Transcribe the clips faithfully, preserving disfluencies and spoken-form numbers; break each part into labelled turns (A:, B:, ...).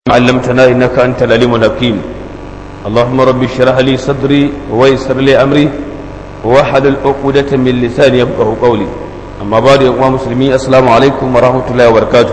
A: علمتنا إنك أنت العليم الحكيم اللهم رب اشرح لي صدري ويسر لي أمري واحلل عقدة من لساني يفقهوا قولي أما بعد يا مسلمين السلام عليكم ورحمة الله وبركاته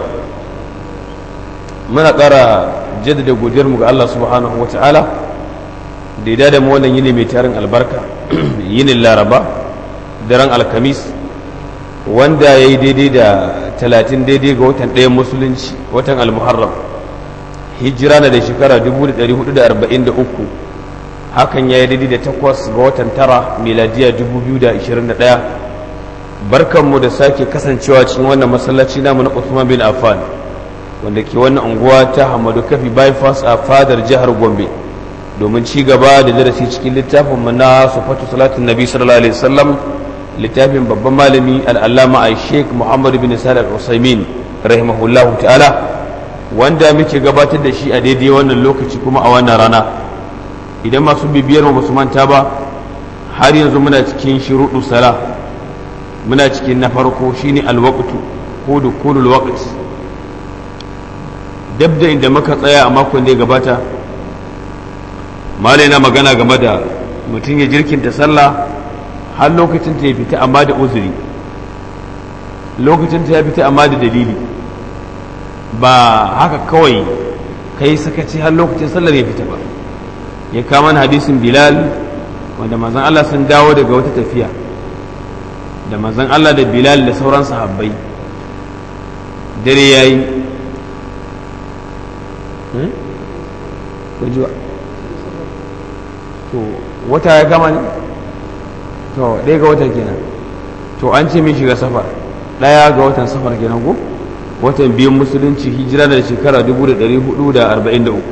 A: muna ƙara jaddada godiyarmu ga Allah subhanahu wa ta'ala da ya dada mu wannan yini mai tarin albarka yinin laraba daren alkamis wanda ya yi daidai da talatin daidai ga watan ɗayan musulunci watan almuharram hijira na da shekara dubu da ɗari hudu da arba'in da uku hakan ya yi daidai da takwas ga watan tara miladiya dubu biyu da ashirin da ɗaya barkanmu da sake kasancewa cikin wannan masallaci namu na Uthman bin Affan wanda ke wannan unguwa ta Hamadu Kafi bypass a fadar jihar Gombe domin ci gaba da darasi cikin littafin mu na Sifatu Salatin Nabi sallallahu alaihi wasallam littafin babban malami al-Allama Sheikh Muhammad bin Salih al-Usaimin rahimahullahu ta'ala wanda muke gabatar da shi a daidai wannan lokaci kuma a wannan rana idan masu bibiyar mu basu manta ba har yanzu muna cikin shuruɗu sala muna cikin na farko shine al-waqtu ko dukulul waqt dabda inda muka tsaya a makon da ya gabata malai na magana game da mutum ya jirkinta sallah har lokacin ta ya fita amma da uzuri lokacin ta ya fita amma da dalili ba haka kawai kai sakaci har lokacin sallar ya fita ba ya kama hadisin bilal wanda manzon Allah sun dawo daga wata tafiya da manzon Allah da bilal da sauran sahabbai dare yayi kujiwa to wata ya gama ne to ɗaya ga wata kenan to an ce min shiga safar ɗaya ga watan safar kenan ko watan biyun musulunci hijira da shekara dubu da ɗari hudu da arba'in da uku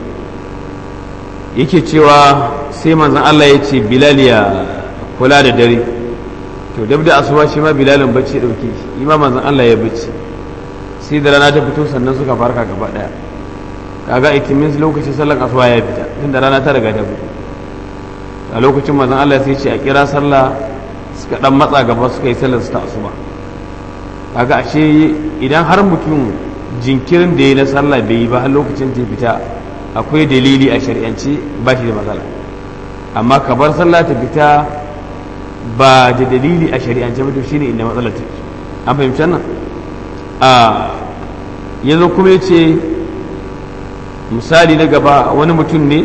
A: yake cewa sai manzan Allah ya ce bilal ya kula da dare to dab da asuba shi ma bilalin bacci ɗauke shi ima manzan Allah ya bacci sai da rana ta fito sannan suka farka gaba ɗaya kaga itimin lokacin sallar asuba ya fita tunda rana ta riga ta fito a lokacin manzon Allah sai ce a kira sallah suka dan matsa gaba suka yi sallar su ta asuba kaga ashe idan har mutum jinkirin da yayi na sallah bai yi ba har lokacin ta fita akwai dalili a shari'ance ba shi da matsala amma ka bar sallah ta fita ba da dalili a shari'ance ba to shine inda matsalar take an fahimci nan a yanzu kuma yace misali na gaba wani mutum ne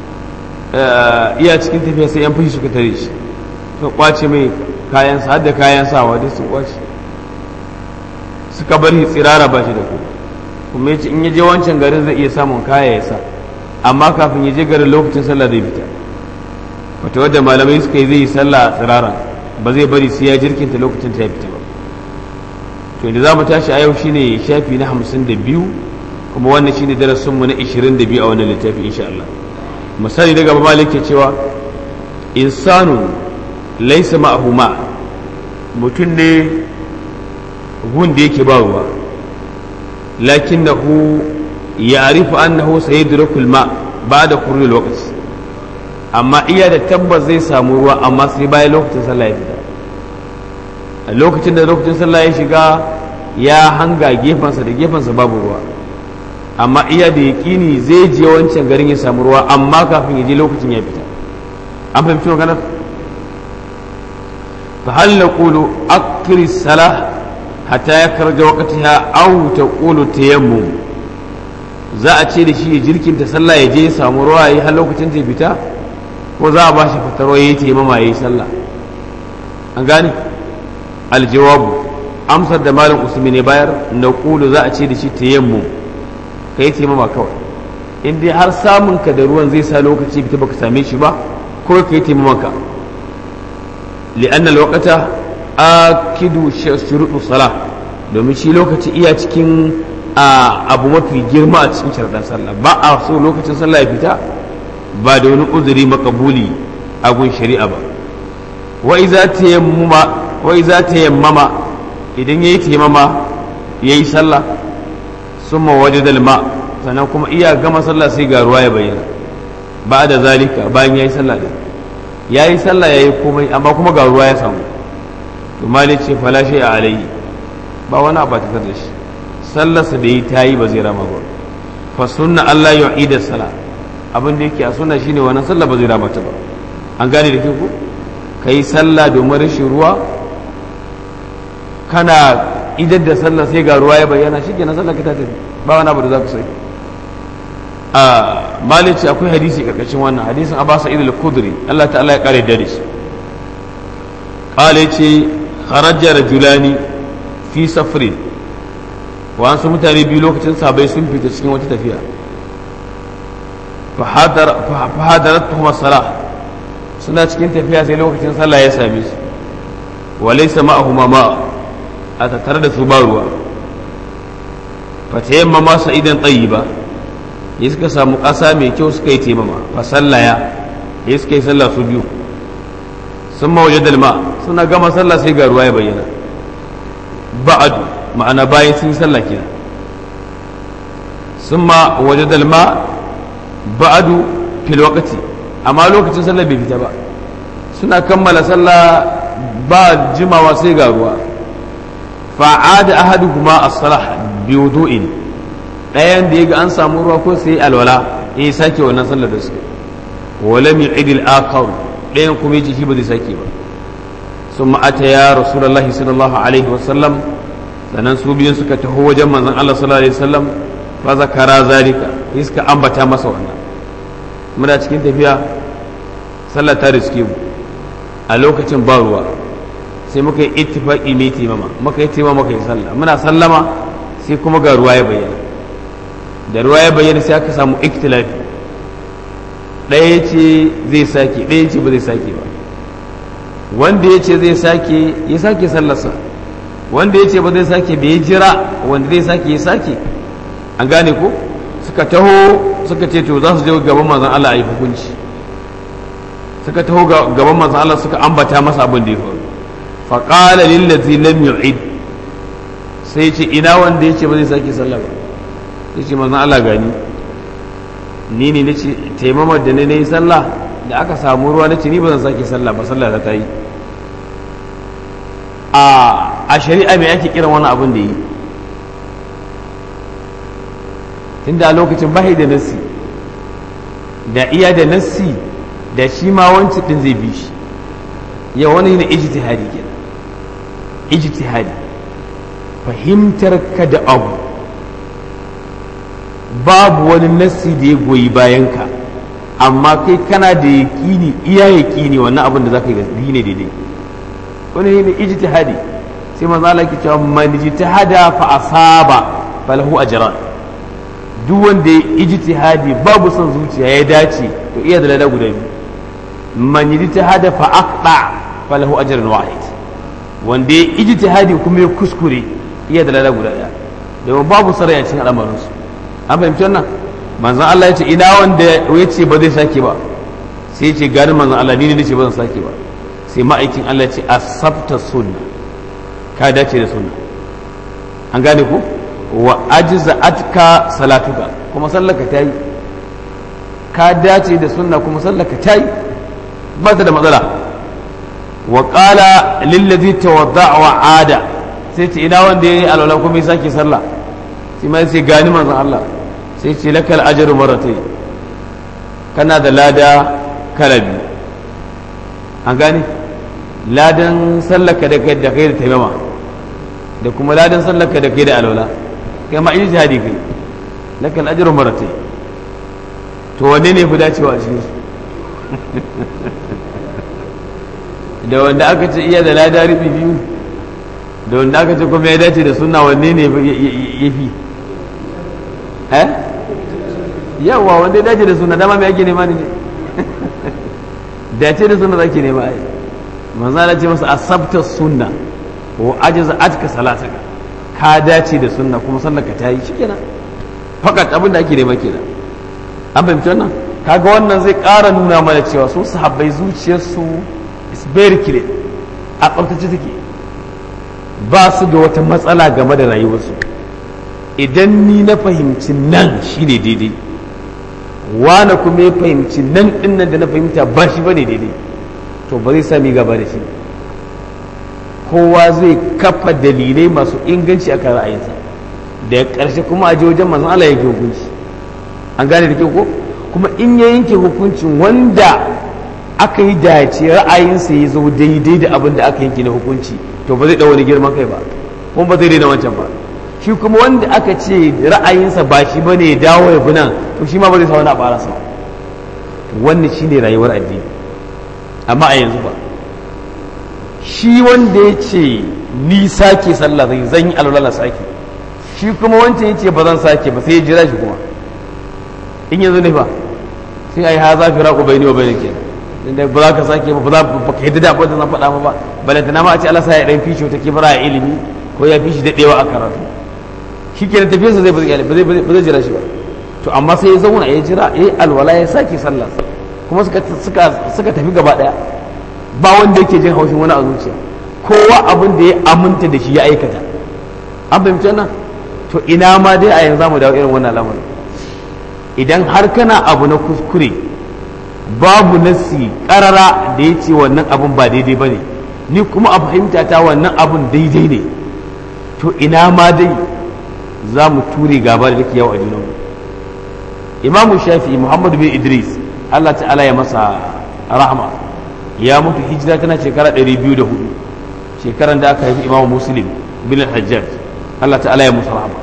A: iya cikin tafiya sai yan fushi suka tare shi suka kwace mai kayansa har da kayan sawa duk sun kwace suka bar shi tsirara ba shi da ku kuma yace in ya je wancan garin zai iya samun kaya ya sa amma kafin ya je garin lokacin sallah zai fita wata wadda malamai suka yi zai yi sallah tsirara ba zai bari sai ya jirkinta lokacin ta ya fita ba to inda za mu tashi a yau shine shafi na hamsin da biyu kuma wannan shine darasin mu na ishirin da biyu a wannan littafi insha Allah misali daga malik ke cewa insanu laysa ma'ahu ma mutun ne gun da yake ba ruwa lakinnahu ya'rifu annahu sayadruku al-ma ba'da qurri al-waqt amma iya da tabbas zai samu ruwa amma sai bayan lokacin sallah ya fita a lokacin da lokacin sallah ya shiga ya hanga gefansa da gefansa babu ruwa amma iya da yaƙini zai je wancan garin ya samu ruwa amma kafin ya je lokacin ya fita an fahimci maganar fa hal naqulu akri salah hatta yakarja waqtiha aw taqulu tayammum za a ce da shi ya jirkinta sallah ya je ya samu ruwa yayi har lokacin ta fita ko za a bashi fitarwa yayi tayammuma yayi sallah an gane aljawabu amsar da malam usmi ne bayar naqulu za a ce da shi tayammum ka yi taimama kawai in dai har samun ka da ruwan zai sa lokaci fita baka same shi ba ko ka yi taimaman ka li'anna alwaqata akidu shuruɗu salah domin shi lokaci iya cikin abu mafi girma a cikin sharaɗan sallah ba a so lokacin sallah ya fita ba da wani uzuri makabuli a gun shari'a ba wa iza tayammama wa iza tayammama idan yayi taimama yayi sallah sun waje dalma sannan kuma iya gama sallah sai ga ruwa ya bayyana ba da zalika bayan ya yi sallah ɗin ya yi sallah ya yi komai amma kuma ga ruwa ya samu to mali ce falashe a alayi ba wani abu ta da shi sallarsa da yi ta yi ba zai rama ba fa sunna Allah yu'ida sala abin da yake a sunna shine wannan sallah ba zai rama ta ba an gane da ke ku kai sallah domin rashin ruwa kana idan da sallah sai ga ruwa ya bayyana shikenan sallah ka ta tafi ba wani abu da za ku sai a malici akwai hadisi karkashin wannan hadisin Abu Sa'id al-Khudri Allah ta'ala ya kare da shi qala ce kharaja rajulani fi safrin wa an su mutane biyu lokacin sabai sun fita cikin wata tafiya fa hadaratuhum as-salah suna cikin tafiya sai lokacin sallah ya same su wa laysa ma'ahuma ma a tattare da su ba ruwa fa tayammama sa'idan tayyiba ya suka samu ƙasa mai kyau suka yi taimama fa sallaya ya suka yi sallah su biyu sun ma waje dalma suna gama sallah sai ga ruwa ya bayyana ba'adu ma'ana bayan sun yi sallah kenan sun ma waje dalma ba'adu fil waqti amma lokacin sallah bai fita ba suna kammala sallah ba jimawa sai ga ruwa fa'ada ahaduhuma as-salah bi wudu'in ɗayan da ya ga an samu ruwa ko sai alwala ya yi sake wannan sallar da suka wala mi idil akar ɗayan kuma ya shi ba zai sake ba sun ma'ata ya rasulallah sallallahu alaihi wasallam sannan su biyun suka taho wajen manzon Allah sallallahu alaihi wasallam fa zakara zalika ya suka ambata masa wannan muna cikin tafiya sallar ta riske mu a lokacin ba ruwa sai muka yi ittifaqi mai timama muka yi timama muka yi sallah muna sallama sai kuma ga ruwa ya bayyana da ruwa ya bayyana sai aka samu iktilafi ɗaya ya ce zai sake ɗaya ya ce ba zai sake ba wanda ya ce zai sake ya sake sallarsa wanda ya ce ba zai sake bai jira wanda zai sake ya sake an gane ko suka taho suka ce to za su je gaban manzon Allah a yi hukunci suka taho gaban manzon Allah suka ambata masa abin da ya faru faqala lil ladzi lam yu'id sai ce ina wanda ya ce ba zai sake sallah ba ya ce manzan Allah gani ni ne na ce taimamar da na yi sallah da aka samu ruwa na ce ni ba zan sake sallah ba sallah ta yi a shari'a mai ake kiran wani abin da yi tunda a lokacin bahi da nassi da iya da nassi da shi ma wancan din zai bi shi ya wani ne ijtihadi kenan ijtihadi fahimtar ka da abu babu wani nassi da ya goyi bayanka amma kai kana da yaƙini iya yaƙini wannan abin da za ka yi ne daidai wani ne ijtihadi sai manzo Allah ke cewa man ijtihada fa asaba falahu ajran duk wanda ya ijtihadi babu son zuciya ya dace to iya da lada guda biyu man ijtihada fa aqta falahu ajrun wahid wanda ya ijtihadi kuma ya kuskure iya da lada guda daya da babu sarai a cikin al'amarin su an fahimci wannan manzon Allah ya ce ina wanda ya ce ba zai sake ba sai ya ce gani manzon Allah ni ne ce ba zan sake ba sai ma'aikin Allah ya ce asabta sunna ka dace da sunna an gane ku wa ajza'atka salatuka kuma sallaka ta yi ka dace da sunna kuma sallaka ta yi ba ta da matsala wa qala lil ladhi tawadda'a wa ada sai ce ina wanda yayi alwala kuma ya sake sallah sai ma sai gani manzon Allah sai ce lakal ajru marratay kana da lada kala biyu an gane ladan sallaka da kai da kai da taimama da kuma ladan sallaka da kai da alwala kai ma ijtihadi kai lakal ajru marratay to wanne ne fi dacewa a cikin da wanda aka ce iya da lada rufi biyu da wanda aka ce kuma ya dace da sunna wanne ne ya fi eh yawa wanda ya dace da sunna dama mai ake nema ne dace da sunna zake nema ai manzo Allah ce masa asabta sunna wa ajza atka salataka ka dace da sunna kuma sallaka ta yi shikenan fakat abin da ake nema kenan an fahimci wannan kaga wannan zai ƙara nuna mana cewa su sahabbai zuciyarsu is very clear a tsaftace take ba su da wata matsala game da rayuwarsu idan ni na fahimci nan shine daidai wane kuma ya fahimci nan din nan da na fahimta ba shi bane daidai to ba zai sami gaba da shi kowa zai kafa dalilai masu inganci a kan ra'ayinsa da ƙarshe kuma a je wajen manzon Allah yake hukunci an gane da kyau ko kuma in ya yanke hukuncin wanda aka yi dace ra'ayinsa ya zo daidai da abin da aka yanke na hukunci to ba zai ɗau wani girman kai ba kuma ba zai daina wancan ba shi kuma wanda aka ce ra'ayinsa ba shi bane ya dawo ya bi nan to shi ma ba zai sa wani a barasa wannan shine rayuwar addini amma a yanzu ba shi wanda ya ce ni sake sallah zai zan yi alwala sake shi kuma wancan ya ce ba zan sake ba sai ya jira shi kuma in yanzu ne ba sai ai ha za fi raƙo bai ne wa bai ne kenan da ba za ka sake ba za ba ka yadda da abin da zan faɗa ma ba balantana ma a ce Allah sa ya ɗan fishi wata kibara a ilimi ko ya fishi daɗewa a karatu shi kenan tafiyarsa zai ba zai jira shi ba to amma sai ya zauna ya jira ya alwala ya sake sallah kuma suka tafi gaba ɗaya ba wanda yake jin haushin wani a zuciya kowa abin da ya aminta da shi ya aikata an fahimci wannan to ina ma dai a yanzu mu dawo irin wannan lamarin idan har kana abu na kuskure babu nasi karara da ya ce wannan abun ba daidai ba ne ni kuma a fahimta ta wannan abun daidai ne to ina ma dai za mu ture gaba da take yawa a junanmu imamu shafi muhammadu bin idris allah ta'ala ya masa rahama ya mutu hijira tana shekara ɗari biyu da hudu shekaran da aka haifi imamu muslim bin al-hajjaj allah ta'ala ya musa rahama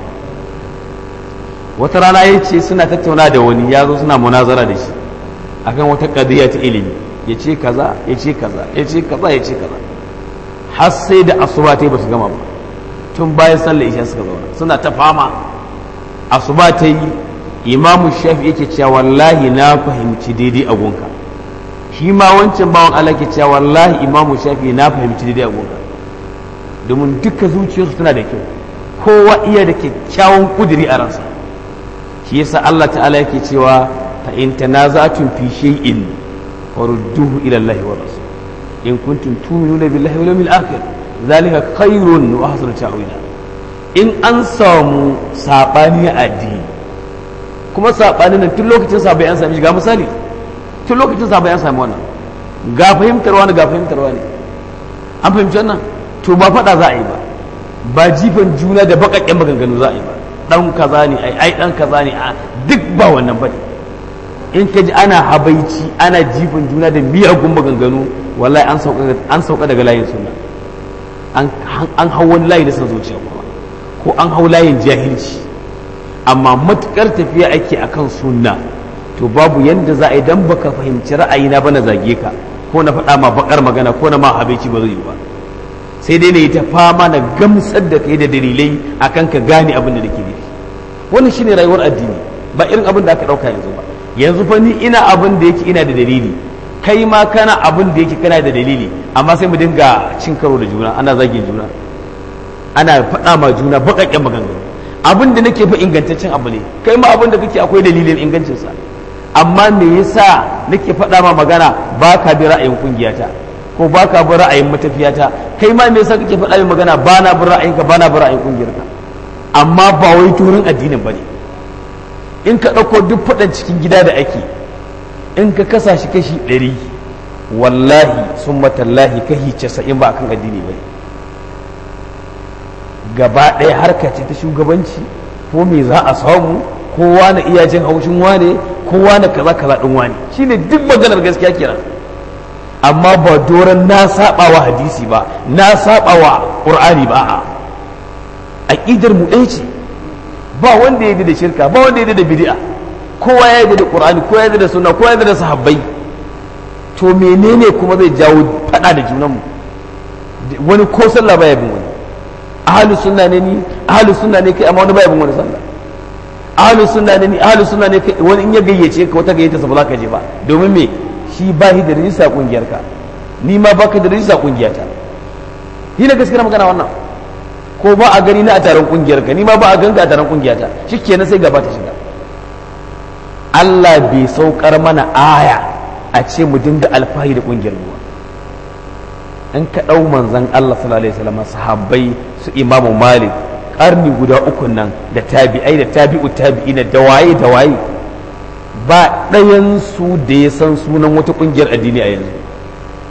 A: wata rana ya ce suna tattauna da wani ya zo suna munazara da shi akan wata qadiya ta ilimi ya ce kaza ya ce kaza ya ce kaza ya ce kaza har sai da asuba ta yi ba su gama ba tun bayan sallar isha suka zauna suna ta fama asuba ta yi imamu shafi yake cewa wallahi na fahimci daidai a gunka shi ma wancan bawan Allah ke cewa wallahi imamu shafi na fahimci daidai a gunka domin duka zuciyarsu tana da kyau kowa iya da kyakkyawan kudiri a ransa shi yasa Allah ta'ala yake cewa fa in tanaza'tum fi shay'in farudduhu ila Allah wa rasul in kuntum tu'minuna billahi wal yawmil akhir zalika khairun wa ahsanu ta'wila in an samu sabani a addini kuma sabanin nan tun lokacin sabai an sami shi ga misali tun lokacin sabai an sami wannan ga fahimtarwa ne ga fahimtarwa ne an fahimci wannan to ba fada za a yi ba ba jifan juna da bakakken maganganu za a yi ba dan kaza ne ai ai dan kaza ne duk ba wannan bane in ka ji ana habaici ana jifan juna da miyagun maganganu wallahi an sauka an sauka daga layin sunna an an hau wani layi da san zuciya kuma ko an hau layin jahilci amma matukar tafiya ake akan sunna to babu yanda za a yi dan baka fahimci ra'ayina ba na zage ka ko na faɗa ma bakar magana ko na ma habaici ba zai yi ba sai dai ne ta fama na gamsar da kai da dalilai akan ka gane abin da nake nufi wannan shine rayuwar addini ba irin abin da aka dauka yanzu ba yanzu fa ni ina abin da yake ina da dalili kai ma kana abin da yake kana da dalili amma sai mu dinga cin karo da juna ana zagin juna ana faɗa ma juna baƙaƙen maganganu abin da nake fa ingantaccen abu ne kai ma abin da kake akwai dalilin ingancinsa amma me yasa nake faɗa ma magana ba ka bi ra'ayin kungiyata ko ba ka bi ra'ayin matafiyata kai ma me yasa kake faɗa min magana ba na bi ra'ayinka ba na bi ra'ayin kungiyarka amma ba wai turin addinin bane in ka ɗauko duk faɗan cikin gida da ake in ka kasa shi kashi ɗari wallahi sun matallahi kashi casa'in ba akan addini bane gaba ɗaya harka ce ta shugabanci ko me za a samu kowa na iya jin haushin wane kowa na kaza kaza ɗin wane shine duk maganar gaskiya kenan amma ba doron na saba wa hadisi ba na saba wa qur'ani ba a aqidar mu ɗaya ce ba wanda ya yi da shirka ba wanda ya yi da bid'a kowa ya yi da qur'ani kowa ya yi da sunna kowa ya yi da sahabbai to menene kuma zai jawo fada da junan mu wani ko sallah baya bin wani ahlus sunna ne ni ahlus sunna ne kai amma wani baya bin wani sallah ahlus sunna ne ni ahlus sunna ne kai wani in ya gayyace ka wata gayyata sa ba za ka je ba domin me shi ba shi da rijista kungiyar ka ni ma baka da rijista kungiyata ni na gaskiya magana wannan ko ba a gani na a taron kungiyar ka ni ma ba a ganka a taron kungiyata shikenan sai gaba ta shiga Allah bai saukar mana aya a ce mu dinga alfahari da kungiyar mu in ka dau manzon Allah sallallahu alaihi wasallam sahabbai su Imam Malik karni guda uku nan da tabi'ai da tabi'u tabi'ina da waye da waye ba ɗayan su da ya san sunan wata kungiyar addini a yanzu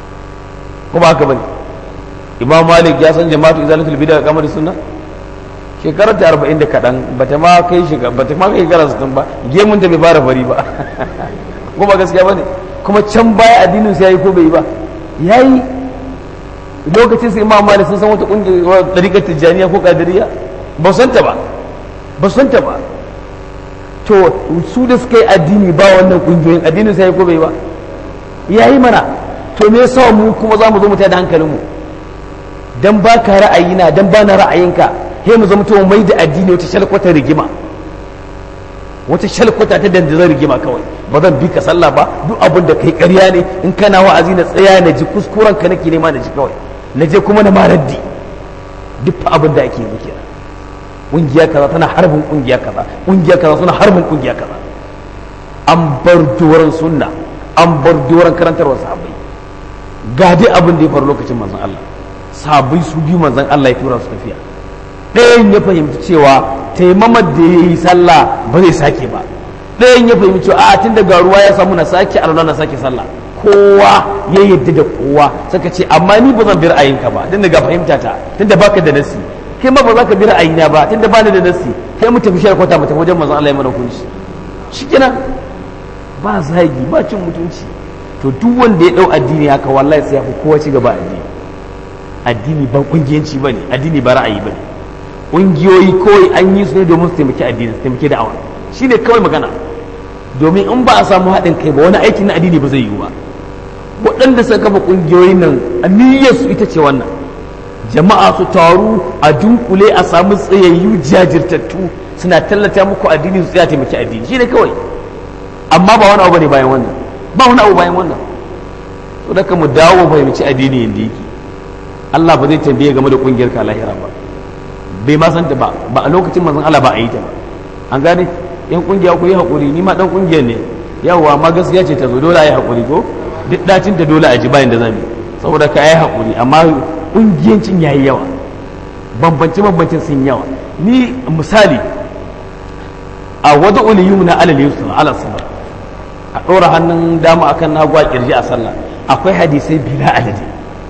A: ko ba haka bane Imam Malik ya san jama'atu izalatul bid'a kamar sunna shekarar ta arba'in da kaɗan bata ma kai shiga bata ma kai shekara sittin ba gemun ta bai fara fari ba ko ba gaskiya bane kuma can baya addinin sai yayi ko bai yi ba yayi lokacin sai imam malik sun san wata kungiyar tariqat tijaniya ko qadiriyya ba san ta ba ba san ta ba to su da suka yi addini ba wannan kungiyoyin addinin sai ko bai ba yayi mana to me yasa mu kuma za mu zo mu tada hankalin mu dan ba ka ra'ayina dan ba na ra'ayinka he mu zama to mai da addini wata shalkwata rigima wata shalkwata ta dandazon rigima kawai ba zan bi ka sallah ba duk abin da kai ƙarya ne in kana wa'azi na tsaya na ji kuskuren ka nake nema na ji kawai na je kuma na maraddi duk abin da ake yi kenan kungiya kaza tana harbin kungiya kaza kungiya kaza suna harbin kungiya kaza an bar doron sunna an bar doron karantarwar sahabbai ga dai abin da ya faru lokacin manzon Allah sahabbai su biyu manzon Allah ya tura su tafiya ɗayan ya fahimci cewa taimamar da ya yi sallah ba zai sake ba ɗayan ya fahimci cewa a tun daga ruwa ya samu na sake alwala na sake sallah kowa ya yadda da kowa suka ce amma ni ba zan bi ra'ayinka ba tun daga fahimta ta tun da baka da nasi kai ma ba za ka bi ra'ayina ba tun da bani da nasi kai mu tafi sharkwata mu tafi wajen manzon Allah ya mana hukunci shikenan ba zagi ba cin mutunci to duk wanda ya dau addini haka wallahi sai ya fi kowa ci gaba addini addini ba kungiyanci bane addini ba ra'ayi bane kungiyoyi kawai an yi su ne domin su taimaki addini su taimaki da'awa shine kawai magana domin in ba a samu haɗin kai ba wani aikin na addini ba zai yiwu ba waɗanda suka kafa kungiyoyin nan aniyar su ita ce wannan jama'a su taru a dunkule a samu tsayayyu jajirtattu suna tallata muku addini su tsaya taimaki addini shine kawai amma ba wani abu ne bayan wannan ba wani abu bayan wannan to da mu dawo fahimci addini yanda yake Allah ba zai tambaye game da kungiyar ka lahira ba bai ma san ta ba ba a lokacin manzon Allah ba a yi ta ba an gane yan kungiya ku yi hakuri ni ma dan kungiyar ne yawa ma gaskiya ce ta zo dole a yi hakuri ko duk dacin ta dole a ji bayan da zamu saboda ka yi hakuri amma kungiyancin yayi yawa bambance bambancin sun yawa ni misali a wada uliyum na alal yusra ala sabr a dora hannun dama akan nagwa kirji a sallah akwai hadisai bila adadi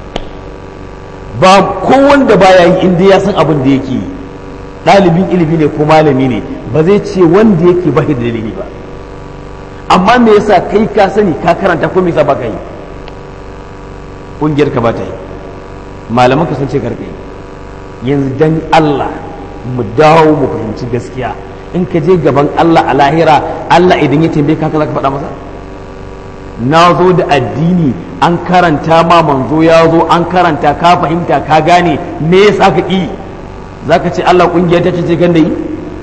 A: ba ko wanda baya yi inda ya san abin da yake ɗalibin ilimi ne ko malami ne ba zai ce wanda yake ba da dalili ba amma me yasa kai ka sani ka karanta ko me yasa baka yi kungiyar ka ba ta yi malaman ka sun ce karfe yanzu dan Allah mu dawo mu fahimci gaskiya in ka je gaban Allah a lahira Allah idan ya tambaye ka za ka faɗa masa na zo da addini an karanta ma manzo ya zo an karanta ka fahimta ka gane me yasa ka ƙi za ka ce Allah ƙungiyar ta ce ganda yi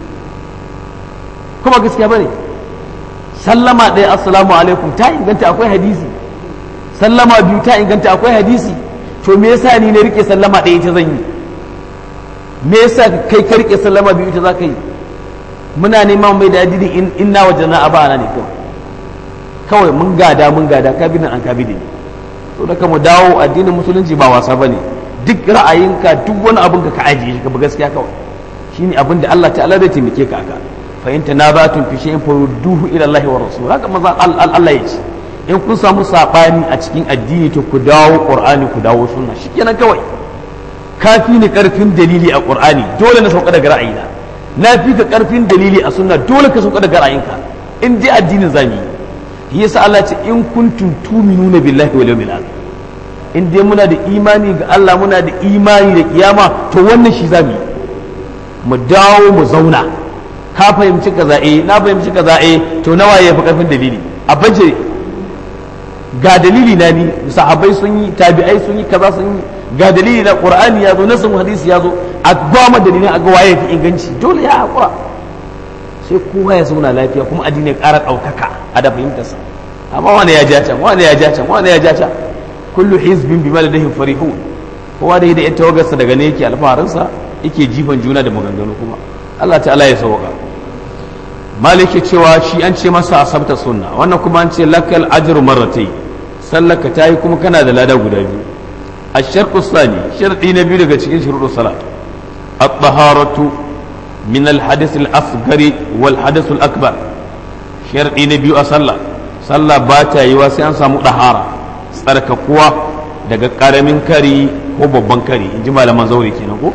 A: kuma gaskiya bane sallama ɗaya assalamu alaikum ta inganta akwai hadisi sallama biyu ta inganta akwai hadisi to me yasa ni na rike sallama ɗaya ita zan yi me yasa kai ka rike sallama biyu ita za ka yi muna neman mai da addini inna wajana abana ne kawai kawai mun gada mun gada kabinan an kabidi to da mu dawo addinin musulunci ba wasa bane duk ra'ayinka duk wani abin ka ka ajiye shi ka bi gaskiya kawai shine abin da Allah ta'ala zai taimake ka aka fa in tanabatun fi shay'in farudduhu ila Allah wa rasul haka maza Allah ya ce in kun samu sabani a cikin addini to ku dawo qur'ani ku dawo sunna shikenan kawai kafi ni karfin dalili a qur'ani dole na sauka daga ra'ayina na fi ka karfin dalili a sunna dole ka sauka daga ra'ayinka in dai addinin zamu yi yasa Allah ce in kuntum tu'minuna billahi wal yawmil akhir in dai muna da imani ga Allah muna da imani da kiyama to wannan shi zamu yi mu dawo mu zauna ka fahimci kaza eh na fahimci kaza eh to nawa yafi karfin dalili a baje ga dalili na ni sahabbai sun yi tabi'ai sun yi kaza sun yi ga dalili na qur'ani ya zo nasin hadisi ya zo a gwama dalilin a ga waye fi inganci dole ya hakura sai kowa ya zauna lafiya kuma addini ya ƙara ɗaukaka a da fahimtarsa amma wani ya ja can wani ya ja can wani ya ja can kullu hizbin bima ladayhim farihun kowa da yadda tawagarsa daga ne yake alfaharinsa yake jifan juna da maganganu kuma Allah ta'ala ya sauka maliki cewa shi an ce masa asabta sunna wannan kuma an ce lakal ajru marratay sallaka tayi kuma kana da lada guda biyu ash-shartu thani sharti na biyu daga cikin shuruɗus salat at-taharatu min al-hadith al-asghar wal hadith al-akbar sharti na biyu a sallah sallah ba ta yi wa sai an samu dahara tsarkakuwa daga karamin kari ko babban kari in ji malaman zaure kenan ko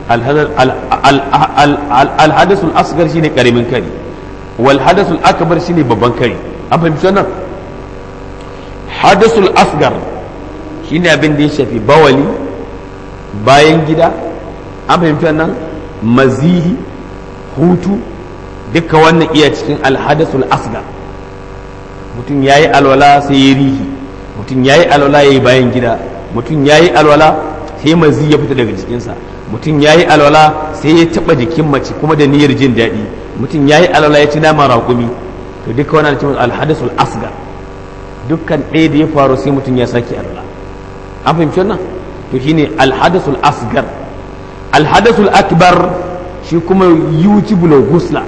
A: alhadasul asgar shine karamin kari wal hadasul akbar shine babban kari an fahimci wannan hadasul asgar shine abin da ya shafi bawali bayan gida an fahimci wannan mazihi hutu duka wannan iya cikin alhadasul asgar mutum yayi alwala sai ya rihi mutum yayi alwala yayi bayan gida mutum yayi alwala sai mazi ya fita daga jikinsa mutum ya yi alwala sai ya taɓa jikin mace kuma da niyyar jin daɗi mutum ya yi alwala ya ci naman raƙumi to duka wannan cikin alhadasul asgar dukkan ɗaya da ya faru sai mutum ya sake alwala an fahimci wannan to shine alhadasul asgar alhadasul akbar shi kuma yujibul ghusla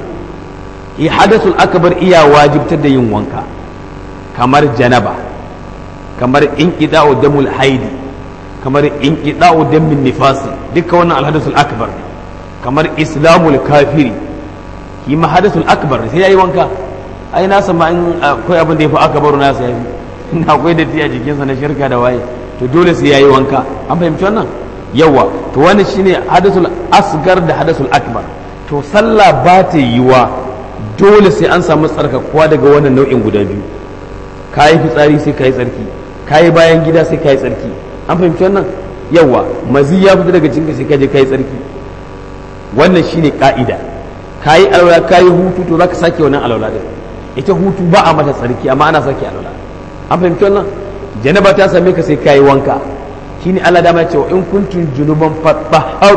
A: i hadasul akbar iya wajibtar da yin wanka kamar janaba kamar inqida'u damul haidi kamar inqida'u damin nifasi duka wannan alhadasul akbar kamar islamul kafiri shi ma hadasul akbar sai yayi wanka ai na san ma in akwai abin da yafi akbaru na sai in akwai da tiya jikin sa na shirka da waye to dole sai yayi wanka an fahimci wannan yawa to wannan shine hadasul asgar da hadasul akbar to sallah ba ta yiwa dole sai an samu tsarkakuwa daga wannan nau'in guda biyu kayi fitsari sai kayi tsarki kayi bayan gida sai kayi tsarki an fahimci wannan yawa mazi ya fita daga cikin sai kaje kai tsarki wannan shine ka'ida kayi alwala kayi hutu to zaka sake wannan alwala din ita hutu ba a mata tsarki amma ana sake alwala an fahimci wannan janaba ta same ka sai kayi wanka shine Allah da ya ce in kuntum junuban fatahhar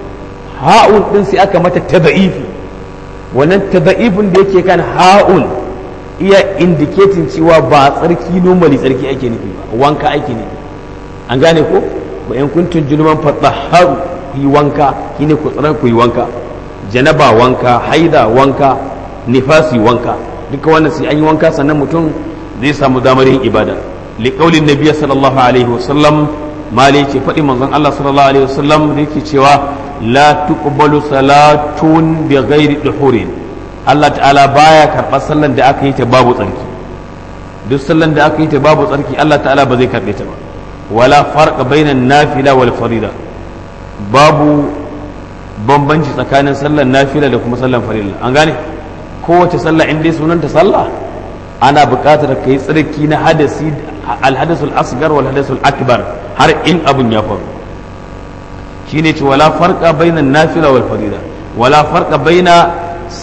A: ha'un din sai aka mata tadaifi wannan tadaifin da yake kan ha'un iya indicating cewa ba tsarki normally tsarki ake nufi ba wanka ake nufi an gane ko ba in kuntun junuban fatahharu yi wanka shine ku tsara ku yi wanka janaba wanka haida wanka nifasi wanka duka wannan sai an yi wanka sannan mutum zai samu damar yin ibada li qaulin nabiyyi sallallahu alaihi wasallam mali ce fadi manzon Allah sallallahu alaihi wasallam da yake cewa la tuqbalu salatun bi ghairi duhurin Allah ta'ala baya karɓar sallan da aka yi ta babu tsarki duk sallan da aka yi ta babu tsarki Allah ta'ala ba zai karɓe ta ba wala farqa bainan nafila wal farida babu bambanci tsakanin sallar nafila da kuma sallar farilla an gane kowace sallah in dai sunanta sallah ana buƙatar kai tsarki na hadasi alhadasul asgar wal hadasul akbar har in abun ya faru shine ce wala farqa bainan nafila wal farida wala farqa baina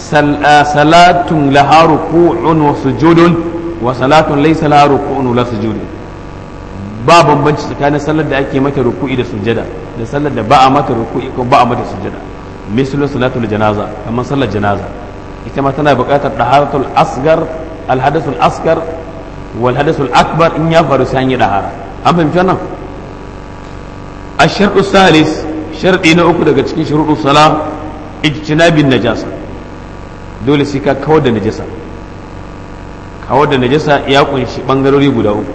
A: salatun laha ruku'un wa sujudun wa salatun laysa laha ruku'un wa sujudun ba bambanci tsakanin sallar da ake mata ruku'i da sujjada da sallar da ba a mata ruku'i ko ba a mata sujjada mislu salatul janaza kamar sallar janaza ita ma tana buƙatar daharatul asgar alhadathul asgar wal hadathul akbar in ya faru sai an yi dahara an fahimci wannan ash-shartu salis sharɗi na uku daga cikin shuruɗu sala ijtinabin najasa dole sai ka kawar da najasa kawar da najasa ya kunshi bangarori guda uku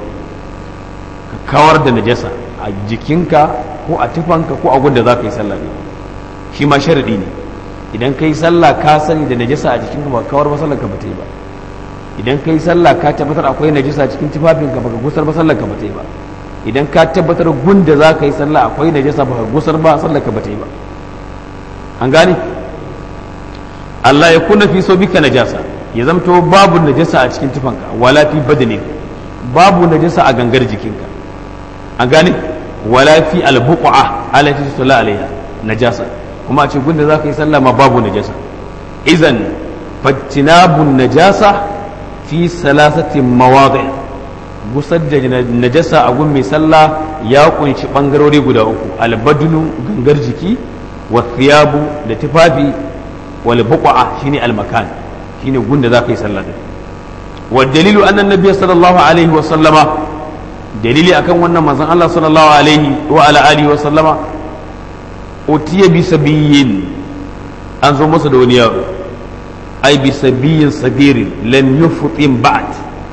A: ka kawar da najasa a jikinka ko a tufanka ko a gunda za ka yi sallah ne shi ma sharadi ne idan ka yi sallah ka sani da najasa a jikinka ba kawar ba sallar ka ba ta yi ba idan ka yi sallah ka tabbatar akwai najasa cikin tufafinka ba ka gusar ba sallar ka ba ta yi ba idan ka tabbatar gunda za ka yi sallah akwai najasa ba ka gusar ba sallar ka ba ta yi ba an gane Allah ya kuna fi so bika najasa ya zamto babu najasa a cikin tufanka wala fi badani babu najasa a gangar jikinka an gane wala fi albuqa allati tusalla alaiha najasa kuma a ce gunda zaka yi sallah ma babu najasa idan fattinabun najasa fi salasatin mawadi gusar da najasa a gun mai sallah ya kunshi bangarori guda uku albadunu gangar jiki wa thiyabu da tufafi wal buqa shine al makan shine gunda zaka yi sallah din wa dalilu anna nabiy sallallahu alaihi wa sallama dalili akan wannan manzon Allah sallallahu alaihi wa ala alihi wa sallama utiya bi sabiyin an zo masa da wani yaro ai bi sabiyin sabirin lam yuftin ba'd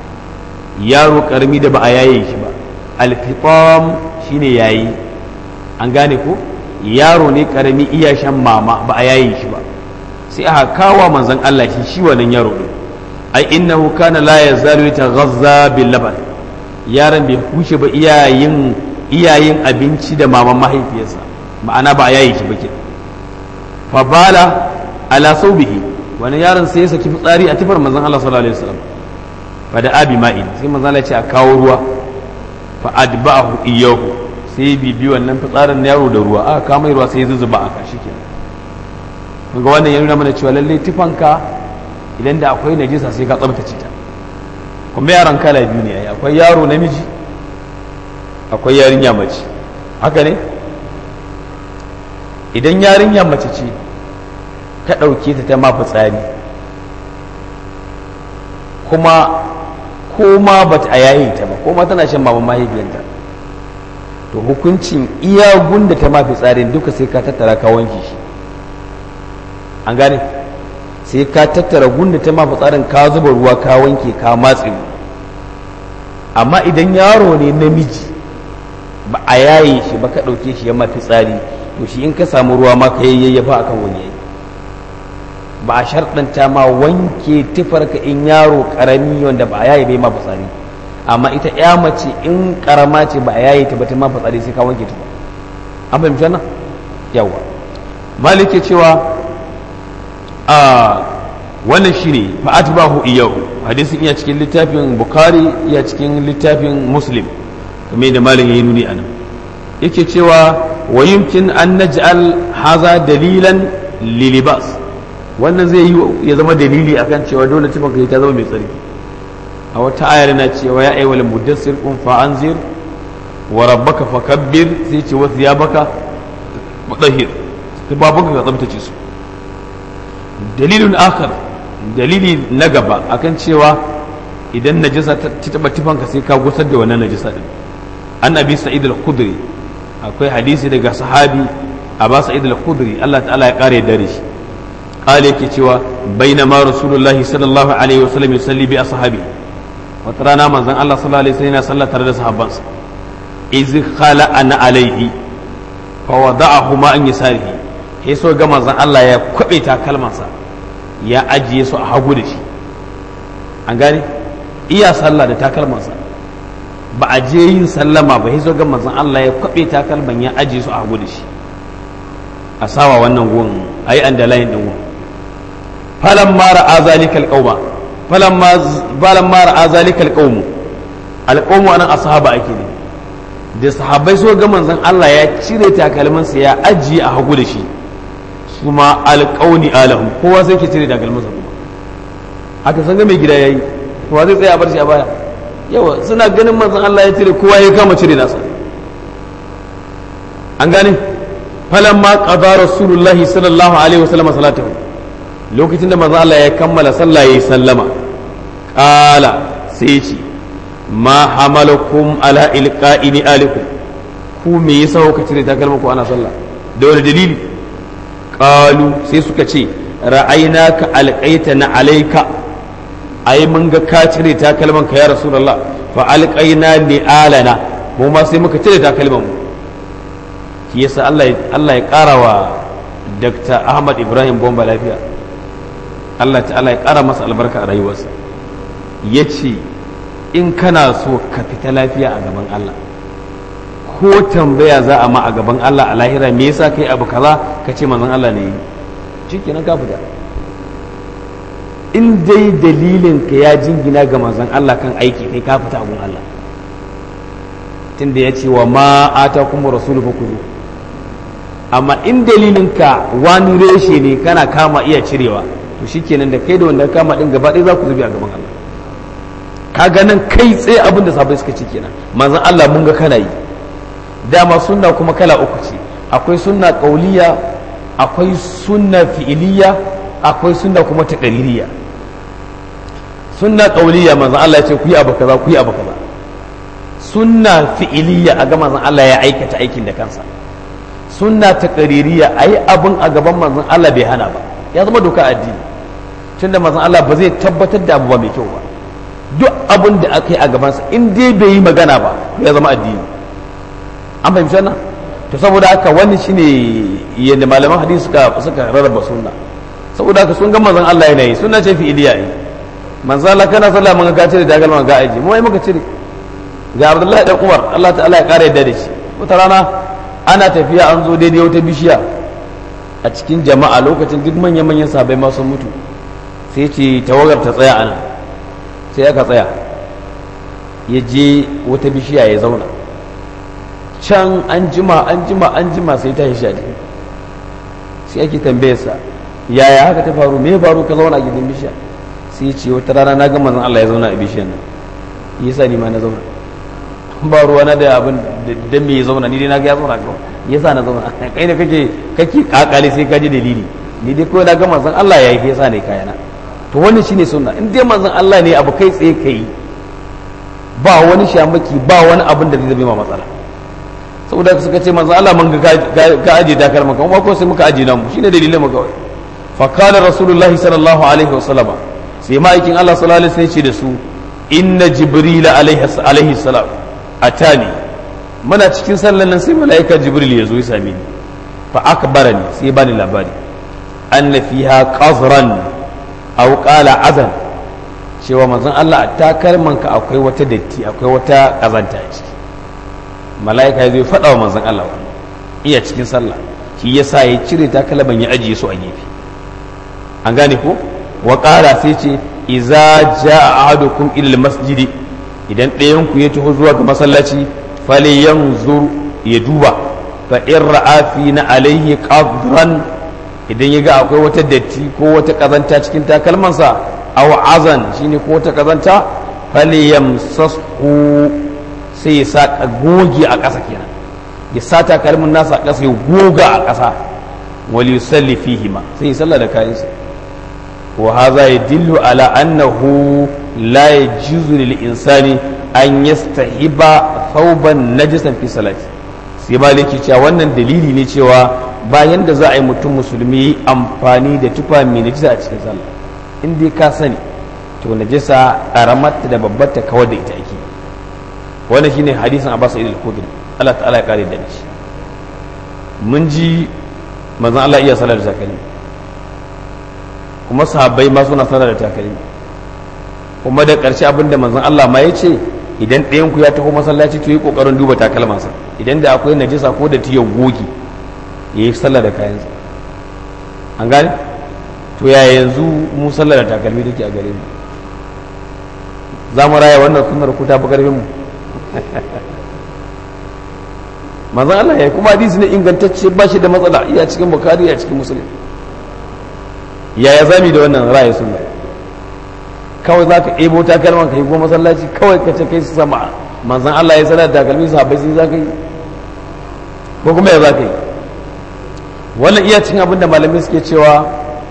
A: yaro karmi da ba a yaye shi ba al fitam shine yayi an gane ko yaro ne karami iya shan mama ba a yaye shi ba sai aka kawo manzon Allah shi shi wannan yaro din ai innahu kana la yazalu yataghazza bil laban yaron bai kushe ba iyayen iyayen abinci da maman mahaifiyarsa ma'ana ba a yaye shi ba ke fa bala ala saubihi wani yaron sai ya saki fitsari a tufar manzon Allah sallallahu alaihi wasallam fa da abi ma'in sai manzon Allah ya ce a kawo ruwa fa adba'ahu iyyahu sai bibi wannan fitsarin yaro da ruwa aka kama ruwa sai ya zuzuba aka shikenan kun ga wannan ya nuna mana cewa lalle tufanka idan da akwai najisa sai ka tsabtace ta kuma yaron kala biyu ne akwai yaro namiji akwai yarinya mace haka ne idan yarinya mace ce ka ɗauke ta ta ma fitsari kuma ko ma ba ta yaye ta ba ko ma tana shan maman mahaifiyarta to hukuncin iya gunda ta ma fitsarin duka sai ka tattara ka wanke shi an gane sai ka tattara gunda ta ma fitsarin ka zuba ruwa ka wanke ka matse amma idan yaro ne namiji ba a yaye shi ba ka ɗauke shi ya ma fitsari to shi in ka samu ruwa ma ka yayyafa akan wani yayi ba a sharɗanta ma wanke tufarka in yaro ƙarami wanda ba a yaye bai ma fitsari amma ita ya mace in ƙarama ce ba a yaye ta ba ta ma fitsari sai ka wanke ta an fahimci wannan yawa malik ke cewa a wannan shine fa atbahu iyahu hadisin iya cikin littafin bukhari iya cikin littafin muslim kamar da malik yayi nuni anan yake cewa wa yumkin an naj'al haza dalilan lilibas wannan zai yi ya zama dalili akan cewa dole tufanka ta zama mai tsarki a wata ayar na cewa ya ayyuhal mudassir qum fa anzir wa rabbaka fakabbir sai ce wa thiyabaka mudahhir tufafinka ka tsabtace su dalilun akhar dalili na gaba akan cewa idan najasa ta taba tufanka sai ka gusar da wannan najasa din annabi sa'id al-khudri akwai hadisi daga sahabi Aba Sa'id al-Khudri Allah ta'ala ya kare dare shi قال yake cewa bainama rasulullahi sallallahu alaihi wasallam yusalli bi ashabi wata rana manzon Allah sallallahu alaihi wasallam yana sallah tare da sahabbansa iz khala ana alaihi fa wada'ahu ma an yasarihi sai so ga manzon Allah ya kwabe takalmansa ya ajiye su a hagu da shi an gane iya sallah da takalmansa ba a je yin sallama ba sai so ga manzon Allah ya kwabe takalman ya ajiye su a hagu da shi a sawa wannan gun ayi andalayin din gun فلما رأى ذلك القوم فلما فلما رأى ذلك القوم القوم أنا أصحاب أكيد da sahabbai so ga manzon Allah ya cire takalmansa ya ajiye a hagu da shi su ma alƙauni alahum kowa sai ke cire takalmansa kuma haka san ga mai gida yayi kowa zai tsaya a bar shi a baya yawa suna ganin manzon Allah ya cire kowa ya kama cire nasa an gane falamma qada rasulullahi sallallahu alaihi wasallam salatahu lokacin da manzo Allah ya kammala sallah yayi sallama qala sai ce ma hamalakum ala ilqa'i alikum ku me yasa kuka cire takalma ku ana sallah da wani dalili qalu sai suka ce ra'aynaka alqaitana alayka ai mun ga ka cire takalman ka ya rasulullah fa alqaina li alana mu ma sai muka cire takalman mu shi yasa Allah Allah ya karawa Dr. Ahmad Ibrahim Bomba lafiya Allah ta'ala ya ƙara masa albarka a rayuwarsa ya ce in kana so ka fita lafiya a gaban Allah ko tambaya za a ma a gaban Allah a lahira me yasa kai abu kaza ka ce manzon Allah ne yi shikenan ka fita in dai dalilin ka ya jingina ga manzon Allah kan aiki kai ka fita a gun Allah tunda ya ce wa ma atakum rasulu fakuzu amma in dalilin ka wani reshe ne kana kama iya cirewa to shikenan da kai da wanda kama din gaba ɗaya za ku zubi a gaban Allah ka ganin kai tsaye abin da sabai suka ce kenan manzon Allah mun ga kana yi dama sunna kuma kala uku ce akwai sunna qauliyya akwai sunna fi'iliyya akwai sunna kuma taqririyya sunna qauliyya manzon Allah ya ce ku yi abu kaza ku yi abu kaza sunna fi'iliyya a ga manzon Allah ya aikata aikin da kansa sunna taqririyya ayi abun a gaban manzon Allah bai hana ba ya zama doka addini tunda manzon Allah ba zai tabbatar da abu ba mai kyau ba duk abin da aka yi a gabansa in dai bai yi magana ba ya zama addini an fahimci wannan to saboda haka wani shine yadda malaman hadisi suka suka rarraba sunna saboda haka sun ga manzon Allah yana yi sunna ce fi'iliya yi manzon Allah kana sallah mun ga cire dagalman ga aji mu ai muka cire ga Abdullahi dan Umar Allah ta'ala ya kare yadda da shi wata rana ana tafiya an zo daidai wata bishiya a cikin jama'a lokacin duk manya-manyan sahabbai ma sun mutu sai ce tawagar ta tsaya ana sai aka tsaya ya je wata bishiya ya zauna can an jima an jima an jima sai ta hisha ne sai ake tambayarsa yaya haka ta faru me faru ka zauna a gidan bishiya sai ya ce wata rana na ga manzon Allah ya zauna a bishiyar nan yasa ni ma na zauna ba ruwa na da abin da me ya zauna ni dai na ga ya zauna kawai yasa na zauna kai ne kake kake kakale sai ka ji dalili ni dai kawai na ga manzon Allah ya yi yasa ne kayana to wannan shine sunna in dai manzon Allah ne abu kai tsaye kai ba wani shamaki ba wani abin da zai zama ma matsala saboda suka ce manzon Allah mun ga ka aje dakar maka kuma ko sai muka aje nan shine dalilin mu kawai fa qala rasulullahi sallallahu alaihi wasallam sai ma'aikin Allah sallallahu alaihi wasallam ya ce da su inna jibril alaihi alaihi salam atani muna cikin sallan nan sai malaika jibril ya zo ya same ni fa akbarani sai bani labari anna fiha qazran aw qala azan cewa manzon Allah ta karmanka akwai wata datti akwai wata kazanta a ciki malaika ya zo ya faɗa wa manzon Allah iya cikin sallah shi yasa ya cire takalman ya ajiye su a gefe an gane ko wa qala sai ce idza jaa ahadukum ila masjidi idan ɗayan ku ya taho zuwa ga masallaci falyanzur ya duba fa in ra'a fi na alaihi qadran idan yaga akwai wata datti ko wata kazanta cikin takalmansa aw azan shine ko wata kazanta falyamsahu sai ya sa goge a ƙasa kenan ya sa takalmin nasa a ƙasa ya goga a ƙasa wal yusalli fihi ma sai ya salla da kayansa wa hadha yadullu ala annahu la yajuzu lil insani an yastahiba thawban najisan fi salati sai maliki cewa wannan dalili ne cewa bayan da za a yi mutum musulmi amfani da tufa mai najisa a cikin sallah in dai ka sani to najisa karamarta da babbarta kawar da ita ake wannan shine hadisin Abbas ibn al-Khudri Allah ta'ala ya kare da shi mun ji manzon Allah iya sallar da takalmi kuma sahabbai ma suna sallar da takalmi kuma da ƙarshe abinda manzon Allah ma ya ce idan ɗayan ku ya taho masallaci to yi ƙoƙarin duba takalmansa idan da akwai najisa ko da tiyan gogi ya yi sallar da kayansa an gane to ya yanzu mu sallar da takalmi take a gare mu za mu raya wannan sunnar ku ta fi ƙarfin mu manzon Allah ya kuma hadisi ne ingantacce ba shi da matsala iya cikin Bukhari iya cikin Muslim yaya zami da wannan raya sunna kawai za ka ebo takalman ka yi goma masallaci kawai ka ce kai su sama manzan Allah ya sanar da takalmi su haɓai sun za ka yi ko kuma ya za ka yi wannan iya cin abin da malamai suke cewa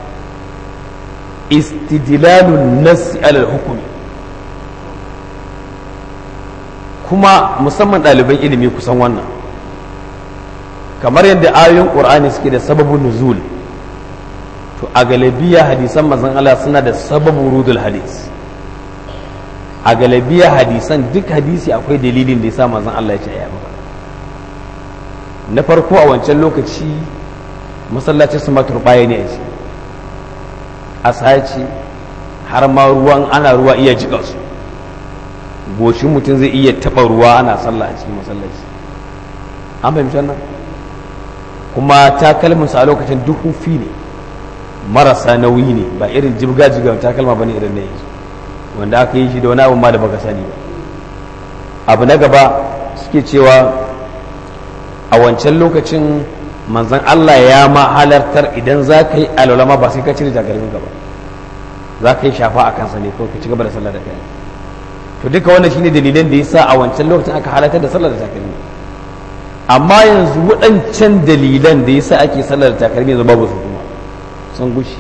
A: istidlalun nasi alal hukumi kuma musamman ɗaliban ilimi kusan wannan kamar yadda ayoyin ƙur'ani suke da sababin nuzul to a galabiya hadisan manzon Allah suna da sababu rudul hadis a galabiya hadisan duk hadisi akwai dalilin da yasa manzon Allah ya ce ya maka na farko a wancan lokaci masallacin su maturbaya ne a sace har ma ruwan ana ruwa iya jika su goshin mutum zai iya taba ruwa ana sallah a cikin masallaci an fahimci wannan kuma takalminsa a lokacin duk hufi ne marasa nauyi ne ba irin jibga-jibga takalma ba ne irin na yanzu wanda aka yi shi da wani abu ma da baka sani ba abu na gaba suke cewa a wancan lokacin manzan Allah ya ma halartar idan za ka yi alwalama ba sai ka cire takalmin ba za ka yi shafa a kansa ne kawai ka ci gaba da sallar da kai to duka wannan shine dalilan da yasa a wancan lokacin aka halartar da sallar da takalmi amma yanzu waɗancan dalilan da yasa ake sallar da takalmi yanzu babu su kuma sun gushi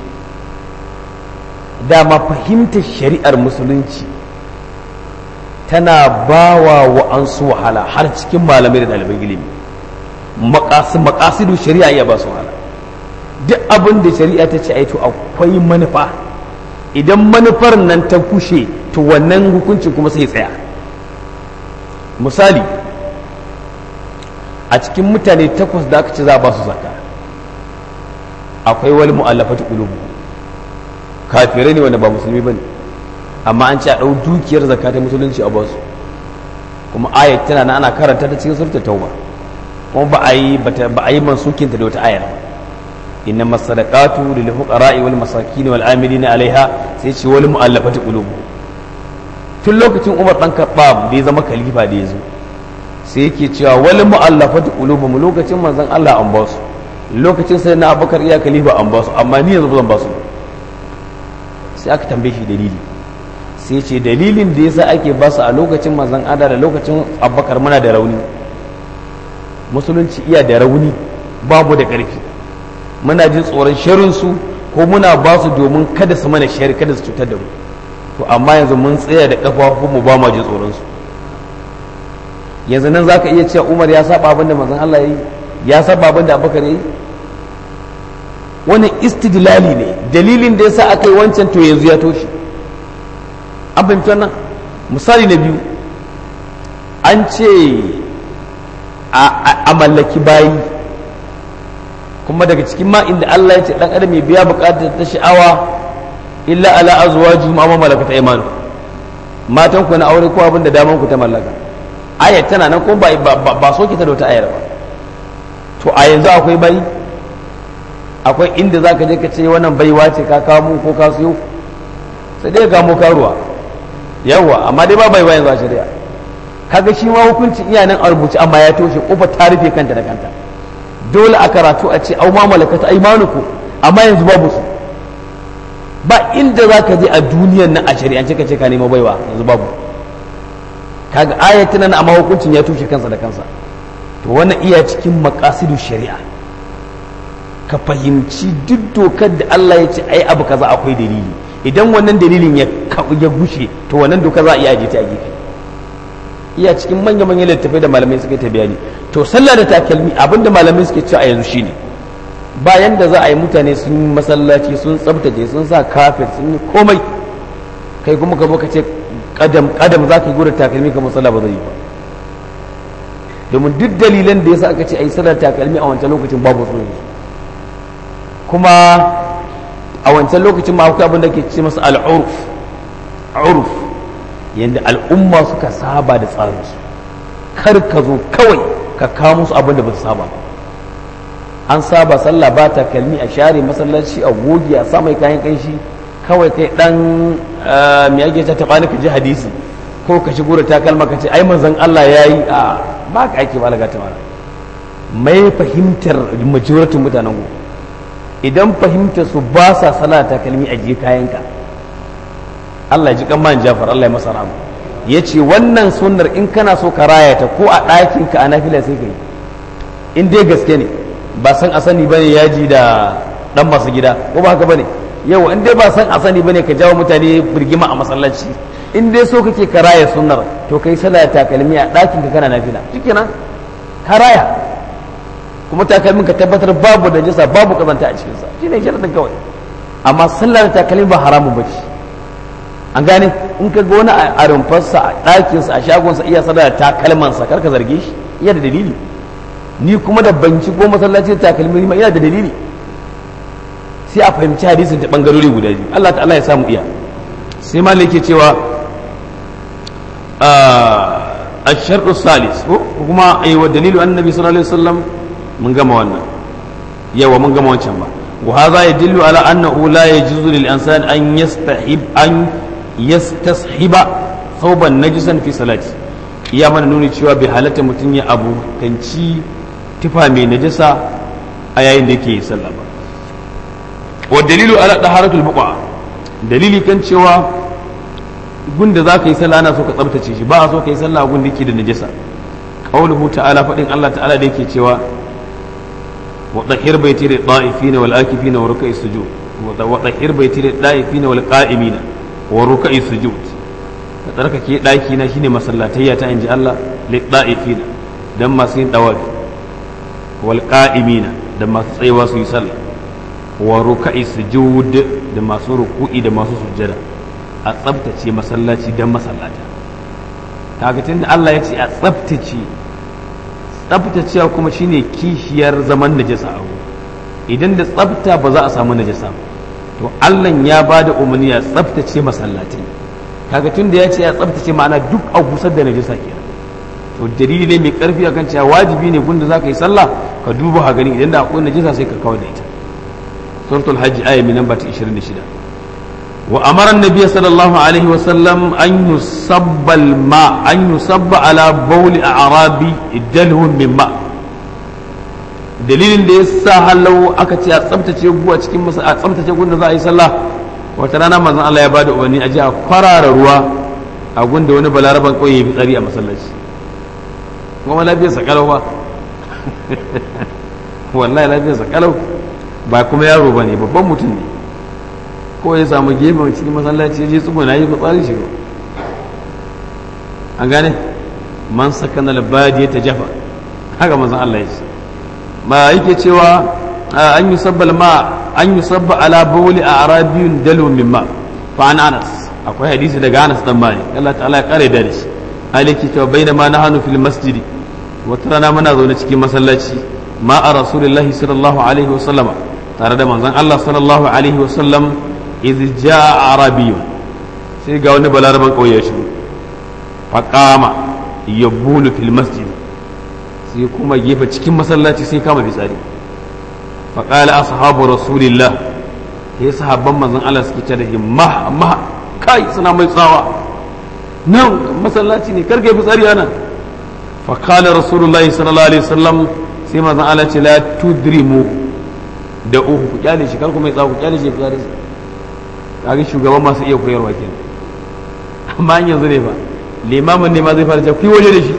A: dama fahimtar shari'ar musulunci tana bawa wa'ansu wahala har cikin malamai da ɗaliban ilimi makasidu shari'a ya ba su wahala duk abin da shari'a ta ce to akwai manufa idan manufar nan ta kushe to wannan hukuncin kuma sai tsaya misali a cikin mutane takwas da aka ce za a ba su zakka akwai wani mu'allafatu qulubu kafirai ne wanda ba musulmi bane amma an ce a dau dukiyar zakka ta musulunci a basu kuma ayat tana nan ana karanta ta cikin suratul tauba kuma ba a yi ba a yi mansukin ta da wata ayar innama sadaqatu lil fuqara'i wal masakin wal amilina alaiha sai ce wal mu'allafati qulubu. Tun lokacin Umar dan Khattab da ya zama khalifa da yazo sai yake cewa wal mu'allafati qulubu lokacin manzon Allah an ba su, lokacin sai na Abubakar iya khalifa an ba su, amma ni yanzu ba zan ba su. Sai aka tambaye shi dalili, sai ce dalilin da yasa ake ba su a lokacin manzon Allah da lokacin Abubakar muna da rauni, musulunci iya da rauni, babu da ƙarfi, muna jin tsoron sharinsu ko muna ba su domin kada su mana shari, kada su cutar da mu. To amma yanzu mun tsaya da ƙafafunmu ba ma jin tsoronsu. Yanzu nan za ka iya cewa Umar ya saba abin da manzon Allah ya yi, ya saba abin da Abubakar ya yi. Wannan istidlali ne, dalilin da yasa aka yi wancan to yanzu ya toshe. An fahimci wannan? Misali na biyu, an ce a mallaki bayi, kuma daga cikin ma inda Allah ya ce dan adam ya biya bukatar ta sha'awa illa ala azwajihim amma malakat aymanu, matan ku na aure ko abin da daman ku ta mallaka. Ayat tana nan ko ba ba soke ta da wata ayar ba. To a yanzu akwai bayi, akwai inda zaka je ka ce wannan baiwa ce ka kawo mu ko ka siyo, sai dai ga mu karuwa yawa, amma dai ba baiwa yanzu a shari'a. Kaga shi ma hukunci iya nan a rubuce amma ya toshe, kofa ta rufe kanta da kanta. Dole a karatu a ce au ma malakata aymanuku, amma yanzu babu su. Ba inda za ka je a duniyan nan a shari'ance ka ce ka nema baiwa, yanzu babu. Kaga ayatin nan amma hukuncin ya tushe kansa da kansa. To wannan iya cikin maqasidu shari'a, ka fahimci duk dokar da Allah ya ce ai abu kaza akwai dalili, idan wannan dalilin ya ya gushe to wannan doka za a iya aje ta a gefe. Iya cikin manya-manyan littattafai da malamai suka ta bayani. To sallah da takalmi abinda malamai suke cewa a yanzu shine bayan da za a yi mutane sun yi masallaci sun tsabtace sun sa kafir sun yi komai, kai kuma ka ka ce kadam kadam za ka yi gudun takalmi kamar sallah ba zai yi ba. Domin duk dalilan da yasa aka ce a yi sallar takalmi a wancan lokacin babu su yanzu, kuma a wancan lokacin ma akwai abin da ke ce masa al'urf urf, yadda al'umma suka saba da tsarinsu. Kar ka zo kawai ka kawo musu abin da ba su saba ba. An saba sallah ba takalmi, a share masallaci, a goge, a sa mai kayan kanshi, kawai kai dan me yake ta taba ka ji hadisi ko ka shigo da takalma ka ce ai manzon Allah yayi, a ba ka ake balaga ta mara. Mai fahimtar majoritin mutanen ku idan fahimtar su ba sa sallah takalmi a je kayanka, Allah ji kan man Jafar Allah ya masa rahama, yace wannan sunnar in kana so ka raya ta ko a ɗakin ka a nafila sai kai, in dai gaske ne ba san a sani bane yaji da dan masu gida ko ba haka bane. Yau in dai ba san a sani bane ka jawo mutane birgima a masallaci, in dai so kake ka raya sunnar to kai sallah takalmi a ɗakin ka kana nafila, shikenan ka raya, kuma takalmin ka tabbatar babu da jisa babu kazanta a cikin sa, shine sharadin kawai. Amma sallar takalmi ba haramun bace. An gane, in ka ga wani a rumfarsa a ɗakinsa a shagonsa iya sadar da takalmansa kar ka zarge shi, iya da dalili. Ni kuma da banci ko masallaci da takalmi ma iya da dalili. Sai a fahimci hadisin ta bangarori guda biyu. Allah ta'ala ya samu iya. Sai ma yake cewa ash-shartu salis ko kuma ai wa dalilu annabi sallallahu alaihi wasallam mun gama wannan. Yawa mun gama wancan ba. Wa hadha yadullu ala annahu la yajuzu lil insani an yastahib an yastashiba thawban najisan fi salati. Iya mana nuni cewa bai halatta mutum ya abu kanci tufa mai najasa a yayin da yake sallah ba. Wa dalilu ala taharatul buqa, dalili kan cewa gunda za ka yi sallah ana so ka tsabtace shi, ba a so ka yi sallah gunda yake da najasa. Qauluhu ta'ala, fadin Allah ta'ala da yake cewa wa tahhir baiti lil da'ifina wal akifina wa ruk'is sujud, wa tahhir baiti lil da'ifina wal qa'imina wa ruk'is sujud. Ka tsarkake daki na shine masallatayya ta inji Allah, lil da'ifina dan masu yin dawafi, wal qa'imina dan masu tsayawa su yi sallah, wa ruka'i sujud da masu ruku'i da masu sujjada. A tsabtace masallaci dan masallata. Kaga tunda Allah ya ce a tsabtace, tsabtacewa kuma shine kishiyar zaman najasa a wuri. Idan da tsabta ba za a samu najasa ba, to Allah ya ba da umarni ya tsabtace masallatai. Kaga tunda ya ce ya tsabtace ma'ana duk a gusar da najasa kenan. To dalili ne mai karfi akan cewa wajibi ne gunda za ka yi sallah ka duba ha gani, idan da akwai najasa sai ka kawar da ita. suratul hajj aya mai namba ta ishirin da shida. wa amara annabi sallallahu alaihi wa sallam an yusabba al-ma an yusabba ala bawli a'rabi dalhun min ma. dalilin da yasa halau aka ce a tsaftace guwa cikin masa a tsaftace gunda za a yi sallah. wata rana manzon Allah ya bada umarni a ji a kwarara ruwa a gunda wani balaraban kauye ya fi tsari a masallaci kuma lafiyar sa kalau ba wallahi lafiyar sa kalau ba kuma yaro bane babban mutum ne ko ya samu gefen cikin masallaci ya je tsuguna yi fitsari shi an gane man sakana labadi ta jafa haka manzon Allah ya ce ma yake cewa an yusabbal ma an yusabba ala bawli a'rabiyun dalun mimma fa an Anas akwai hadisi daga Anas dan Malik Allah ta'ala ya kare da shi aliki to bainama nahnu fil masjidi wata rana muna zaune cikin masallaci ma a rasulullahi sallallahu alaihi wasallama tare da manzon Allah sallallahu alaihi wasallam idh jaa arabiyyun sai ga wani balaraban kauye ya shigo faqama yabulu fil masjid sai kuma gefe cikin masallaci sai kama fitsari faqala ashabu rasulillah sai sahabban manzon Allah suke ce da himma ma kai suna mai tsawa nan masallaci ne karka fitsari ana faqala rasulullahi sallallahu alaihi wasallam sai manzon Allah ce la tudrimu da uku ku kyale shi kar ku mai tsawo ku kyale shi fitsari kage shugaban masu iya koyarwa kenan amma yanzu ne ba limamin ne ma zai fara ku waje da shi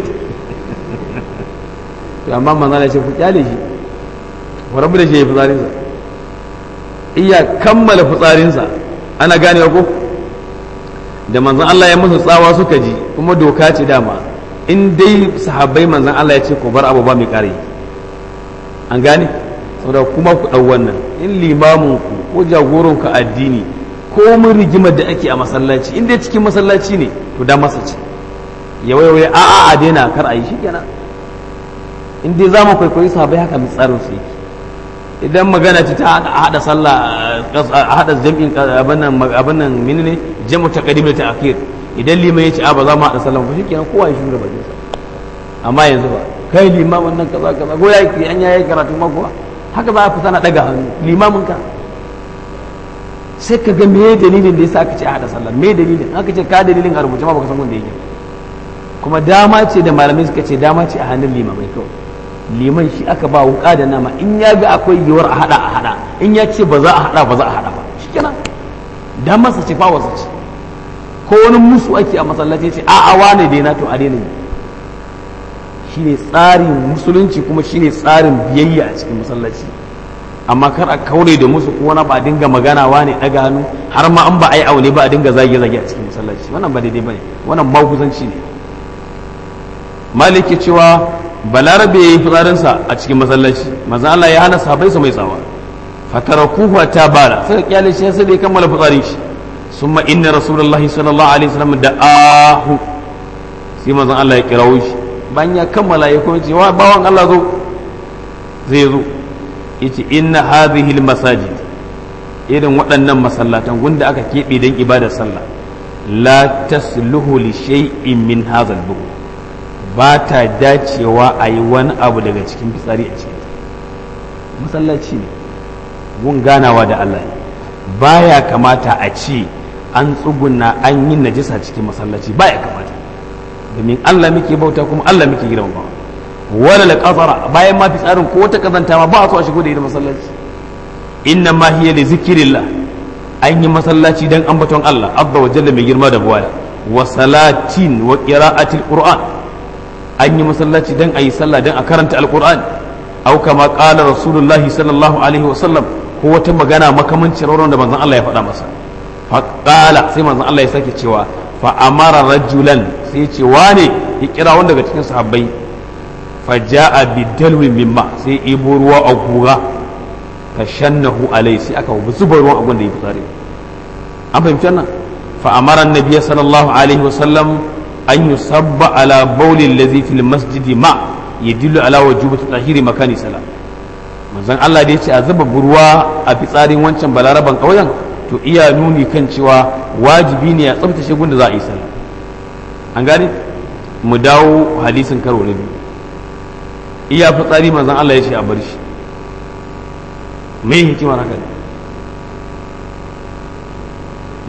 A: to amma manzon Allah ce ku kyale shi ku rabu da shi ya fitsarin sa iya kammala fitsarin sa ana ganewa ko da manzon Allah ya musu tsawa suka ji kuma doka ce dama in dai sahabbai manzon Allah ya ce ku bar abu ba mai kare an gane saboda kuma ku ɗau wannan in limamin ku ko jagoran ku addini ko mun rigimar da ake a masallaci in dai cikin masallaci ne to da masa ce ya waiwaye a a a daina kar a yi shi kenan in dai za mu kwaikwayi sahabbai haka mu tsarin su yake idan magana ce ta hada sallah a hada jam'in abin nan menene jam'u taqdim da ta'khir idan liman ya ce a ba za mu hada sallah ba shikenan kowa ya shura bakin sa amma yanzu ba kai limamin nan kaza kaza go yayi an yayi karatu ma kuwa haka za ka sana daga hannu limamin ka sai ka ga me dalilin da yasa aka ce a hada sallah me dalilin aka ce ka dalilin a rubuce ma baka san wanda yake kuma dama ce da malamai suka ce dama ce a hannun limamai kawai liman shi aka ba wuka da nama in ya ga akwai yiwuwar a hada a hada in ya ce ba za a hada ba za a hada ba shikenan damar sa ce fa wasa ce ko wani musu ake a masallaci ce a a wane dai na to a daina shine tsarin musulunci kuma shine tsarin biyayya a cikin masallaci amma kar a kaure da musu ko wani ba a dinga magana wane daga hannu har ma an ba a yi aune ba a dinga zage zage a cikin masallaci wannan ba daidai bane wannan maguzanci ne maliki cewa balarabe ya yi fitsarinsa a cikin masallaci maza Allah ya hana sahabbai su mai tsawa fatarakuhu ta bala sai kyale shi sai da ya kammala fitsarin shi summa inna rasulullahi sallallahu alaihi wasallam da ahu sai manzon Allah ya kirawo shi bayan ya kammala ya kuma ce wa bawan Allah zo zai zo yace inna hadhihi almasajid irin waɗannan masallatan gunda aka keɓe don ibadar sallah la tasluhu li shay'in min hadha al ba ta dacewa a yi wani abu daga cikin fitsari a cikin masallaci ne gun ganawa da Allah baya kamata a ce an tsuguna an yi najisa cikin masallaci baya kamata domin Allah muke bauta kuma Allah muke girmama wala la qazara bayan ma fitsarin ko wata kazanta ma ba a so a shigo da ita masallaci inna ma hiya li zikrillah an yi masallaci dan ambaton Allah azza wa jalla mai girma da buwaya wa salatin wa qira'atil qur'an an yi masallaci dan a yi sallah dan a karanta alkur'ani au kama qala rasulullahi sallallahu alaihi wa sallam ko wata magana makamancin rawar da manzon Allah ya faɗa masa fa qala sai manzon Allah ya sake cewa fa amara rajulan sai ce wane ya kira wanda daga cikin sahabbai fa jaa bidalwin mimma sai ibo ruwa a guga ka shannahu alai sai aka zuba ruwan a gunda ya fitsari an fahimci wannan fa amara annabi sallallahu alaihi wa sallam an yusabba ala bawlin ladhi fil masjidi ma yadullu ala wujubati tahiri makani salat manzon Allah da yace a zuba ruwa a fitsarin wancan balaraban kauyen to iya nuni kan cewa wajibi ne ya tsaftace gunda za a yi sallah an gane mu dawo hadisin karo na biyu iya fitsari manzon Allah ya ce a bar shi me hikimar haka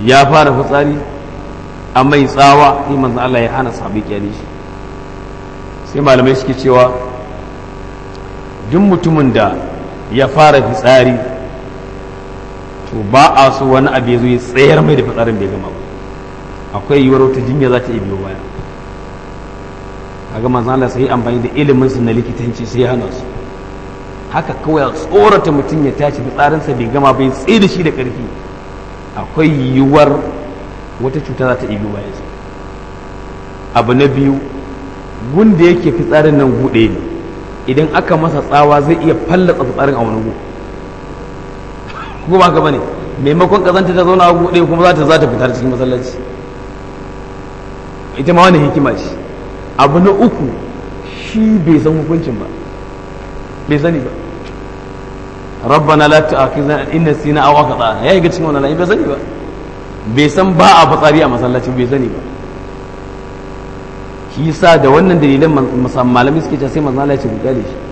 A: ya fara fitsari a mai tsawa sai manzon Allah ya hana sahabbai kyale shi. Sai malamai suke cewa duk mutumin da ya fara fitsari to ba a so wani abu ya zo ya tsayar mai da fitsarin bai gama ba, akwai yiwuwar wata jinya za ta iya biyo baya. kaga manzon Allah sai amfani da ilimin su na likitanci sai ya hana su haka kawai a tsorata mutum ya tashi fitsarinsa bai gama bai tsaye da shi da ƙarfi, akwai yiwuwar wata cuta za ta iya biyo baya. Abu na biyu, gunda yake fitsarin nan gude ne, idan aka masa tsawa zai iya fallatsa fitsarin a wani gu ko ba ka bane, maimakon kazanta ta zauna a gude kuma za ta za ta fitar cikin masallaci, ita ma wani hikima ce. Abu na uku, shi bai san hukuncin ba, bai sani ba. rabbana la tu'akhizna in nasina aw akhtana, yayi ga cikin wannan bai sani ba, bai san ba a fitsari a masallaci, bai sani ba. shi yasa da wannan dalilan malami suke cewa sai manzo Allah ya ce ku kyale shi.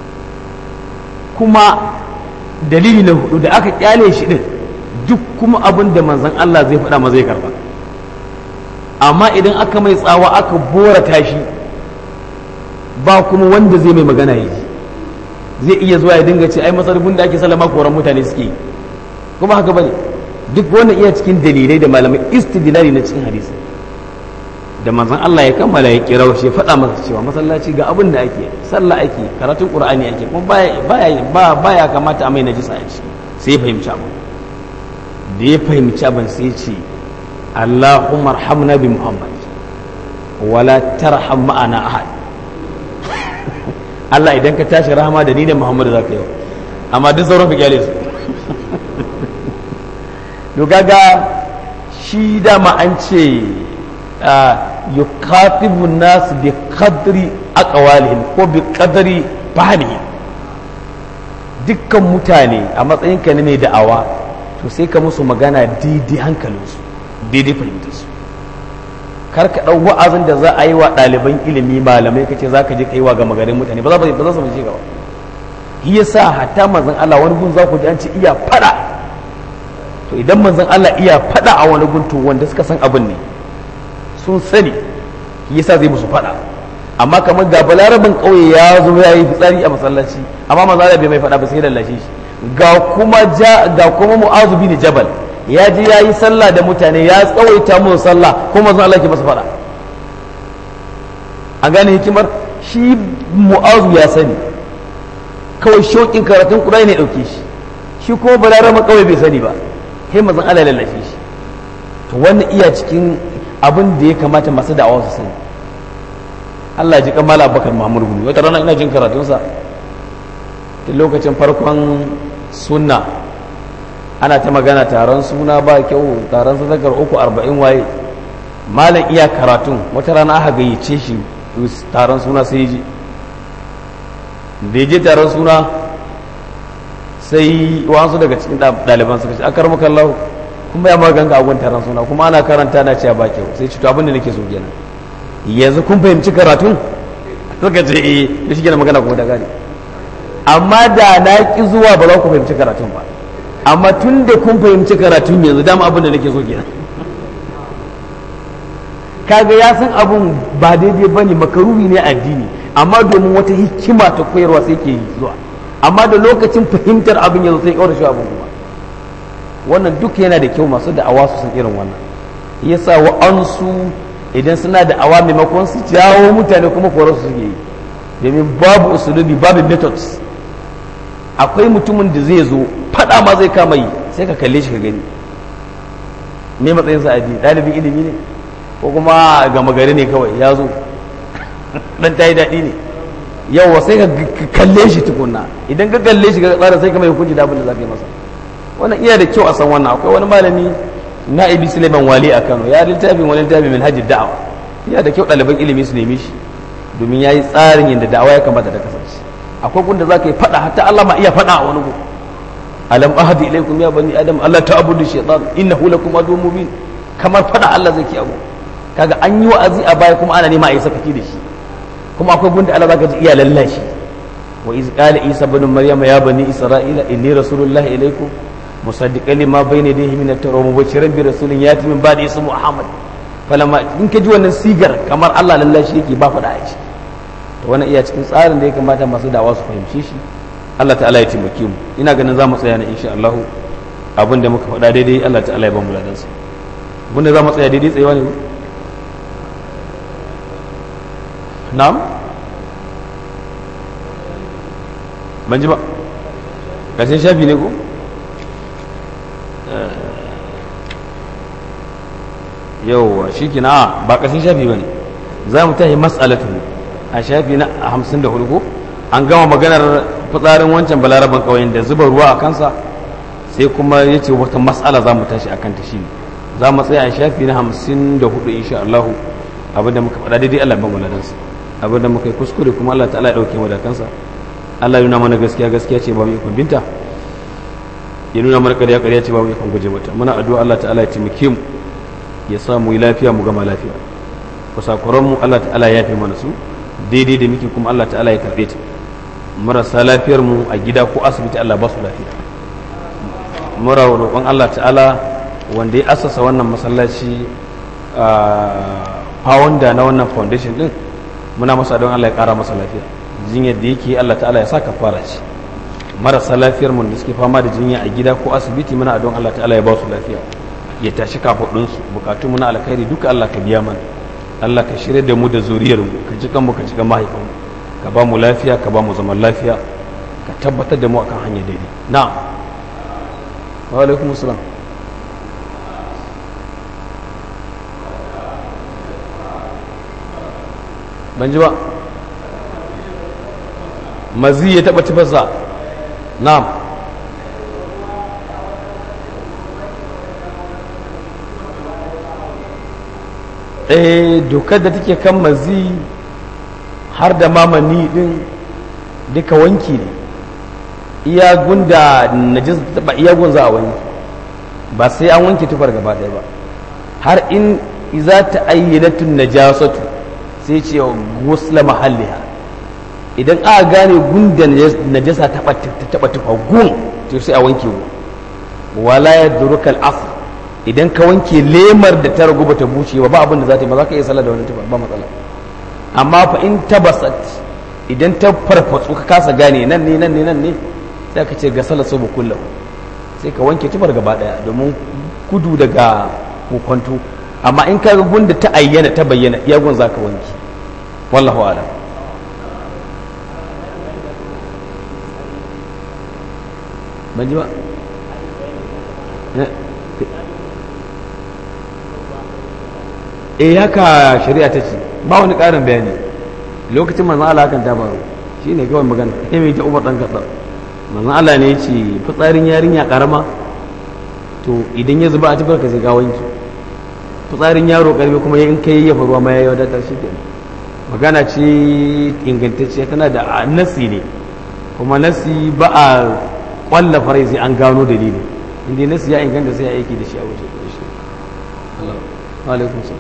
A: Kuma dalili na hudu da aka kyale shi din, duk kuma abin da manzon Allah zai faɗa ma zai karba, amma idan aka mai tsawa aka bora tashi ba kuma wanda zai mai magana ya ji, zai iya zuwa ya dinga ce ai masarufin da ake sallama koran mutane suke yi, kuma haka bane. Duk wannan iya cikin dalilai da malamai istidlali na cikin hadisi da manzon Allah ya kammala ya kira shi faɗa masa cewa masallaci ga abin da ake, sallah ake, karatun qur'ani ake, kuma baya baya ba baya kamata a mai najisa a ciki. Sai ya fahimci abin, da ya fahimci abin sai ya ce Allahumma arhamna bi Muhammad wala tarham ma'ana ahad. Allah idan ka tashi rahama da ni da Muhammad zaka yi, amma duk sauran ka kyale su. to kaga shi dama an ce yukatibu nas bi qadri aqwalihim ko bi qadri fahmihim. Dukkan mutane a matsayin ka ne mai da'awa, to sai ka musu magana daidai hankalinsu, daidai fahimtarsu. Kar ka ɗau wa'azin da za a yi wa ɗaliban ilimi malamai ka ce za ka je ka yi wa gama garin mutane, ba za su mace gaba. Shi ya sa hatta manzon Allah wani gun za ku ji an ce iya faɗa, to idan manzon Allah iya faɗa a wani gun, to wanda suka san abin ne sun sani, shi ya sa zai musu faɗa. Amma kamar ga balarabin ƙauye ya zo ya yi fitsari a masallaci, amma manzon Allah bai mai faɗa ba, sai ya lallashe shi. Ga kuma ga kuma Mu'azu bin Jabal ya ji ya yi sallah da mutane, ya tsawaita musu sallah, kuma zan Allah ke masa fada. An gane hikimar, shi Mu'azu ya sani, kawai shokin karatun Qur'ani ne dauke shi, shi kuma balarama kawai bai sani ba, sai mazan Allah ya lallashe shi. To wannan iya cikin abin da ya kamata masu da'awa su sani. Allah ji kamala Abubakar Muhammad Gumi, wata rana ina jin karatunsa tun lokacin farkon sunna, ana ta magana taron suna ba kyau, taron sadakar uku arba'in waye, malam iya karatun wata rana aka gayyace shi taron suna, sai ji da je taron suna sai wasu daga cikin ɗaliban suka ce a karmu kallahu kuma ya maganga a gun taron suna, kuma ana karanta na cewa ba kyau, sai ci to abin da nake so kenan, yanzu kun fahimci karatun? Suka ce eh, da shi kenan magana kuma da gani, amma da na ki zuwa ba za ku fahimci karatun ba, amma tun da kun fahimci karatun yanzu dama abin da nake so kenan. Kaga ya san abun ba daidai bane, makaruhi ne addini, amma domin wata hikima ta koyarwa sai ke zuwa, amma da lokacin fahimtar abin yanzu sai kawar shi abin kuma. Wannan duk yana da kyau masu da'awa su san irin wannan. Yasa wa'ansu idan suna da'awa maimakon su jawo mutane kuma korar su suke yi, domin babu usulubi, babu methods. Akwai mutumin da zai zo fada ma zai kama yi, sai ka kalle shi ka gani me matsayin sa addini, ɗalibin ilimi ne ko kuma gama gari ne kawai ya zo dan tayi daɗi ne, yawa sai ka kalle shi tukunna. Idan ka kalle shi ka tsara sai ka mai hukunci da abin da za ka yi masa. Wannan iya da kyau a san wannan. Akwai wani malami Na'ibi Suleiman Wali a Kano, ya littafin wani littafin min hajji da'awa, iya da kyau ɗaliban ilimi su neme shi, domin ya yi tsarin yadda da'awa ya kamata ta kasance. Akwai gunda za ka yi faɗa, hatta Allah ma iya faɗa a wani gu. Alam ahadi ilaikum ya bani adam Allah ta'budu shaytan innahu lakum aduwwun mubin, kamar faɗa Allah zai ki abu. Kaga an yi wa'azi a baya kuma ana nema a yi sakaki da shi. Kuma akwai gunda Allah zaka ji iya lallashi, wa iz qala Isa ibn Maryam ya bani Isra'ila inni rasulullahi ilaikum musaddiqan lima bayna yadayhi min at-tawrat mubashiran bi rasulin yati min ba'di ismu Muhammad falamma in ka ji wannan sigar kamar Allah lallashi yake ba faɗa a ciki to wannan iya cikin tsarin da ya kamata masu dawa su fahimce shi Allah ta'ala ya taimake mu ina ganin za mu tsaya ne insha Allah abin da muka faɗa daidai Allah ta'ala ya ba mu ladansa abin da za mu tsaya daidai tsayawa ne na'am ban ji ba ƙarshen shafi ne ko yauwa shi kina ba ƙarshen shafi ba ne za mu tahi mas'alatu a shafi na hamsin da hudu ko an gama maganar fitsarin wancan balaraban ƙauyen da zuba ruwa a kansa sai kuma ya ce wata mas'ala za mu tashi a kanta shi za mu tsaya a shafi na hamsin da hudu insha Allah abinda muka faɗa daidai Allah ban waladansa abinda muka yi kuskure kuma Allah ta'ala ya ɗauke mu da kansa Allah ya nuna mana gaskiya gaskiya ce ba mu ikon binta ya nuna mana ƙarya ƙarya ce ba mu ikon guje mata muna addu'a Allah ta'ala ya taimake mu ya sa mu yi lafiya mu gama lafiya kusakuran mu Allah ta'ala ya yafe mana su daidai da muke kuma Allah ta'ala ya karɓe ta marasa lafiyar mu a gida ko asibiti Allah ba su lafiya mura roƙon Allah ta'ala wanda ya asasa wannan masallaci founder na wannan foundation din muna masa don Allah ya ƙara masa lafiya jinyar da yake Allah ta'ala ya sa kafara ce marasa lafiyar mu da suke fama da jinya a gida ko asibiti muna don Allah ta'ala ya ba su lafiya ya tashi kafadunsu bukatun mu na alkhairi duka Allah ka biya mana Allah ka shirya da mu da zuriyar mu ka ji kanmu ka ji kan mahaifan mu ka ba mu lafiya ka ba mu zaman lafiya ka tabbatar da mu akan hanyar daidai na'am wa alaikum assalam ban ji ba mazi ya taba tufarsa na'am eh dokar da take kan mazi har da mamani din duka wanki ne iyagun da najis taba iyagun za a wanki ba sai an wanke tufar gaba ɗaya ba har in iza ta ayyanatun najasatu sai ce gusla mahalliha idan aka gane gunda najasa ta taba tufa gun to sai a wanke gun wala yadrukal asr idan ka wanke lemar da ta ragu bata bushe ba abin da za ta yi ba za ka iya sallah da wani tufa ba matsala amma fa in tabasat idan ta farfatsu ka kasa gane nan ne nan ne nan ne sai ka ce ga sallah sabu kullahu sai ka wanke tufar gaba daya domin kudu daga hukuntu amma in ka ga gunda ta ayyana ta bayyana iya gun za ka wanke wallahu a'lam ban ji ba eh haka shari'a ta ce ba wani ƙarin bayani lokacin manzon Allah hakan ta faru shine kawai magana eh mai ta Umar dan Khattab manzon Allah ne ya ce fitsarin yarinya karama to idan ya zuba a tabar ka sai ga wanki fitsarin yaro karbe kuma in kai ya faruwa ma ya wadatar shi kenan magana ce ingantacciya tana da nasi ne kuma nasi ba a kwalla farai sai an gano dalili inda nasi ya inganta sai ya aiki da shi a wuce da shi Allah wa alaikum salam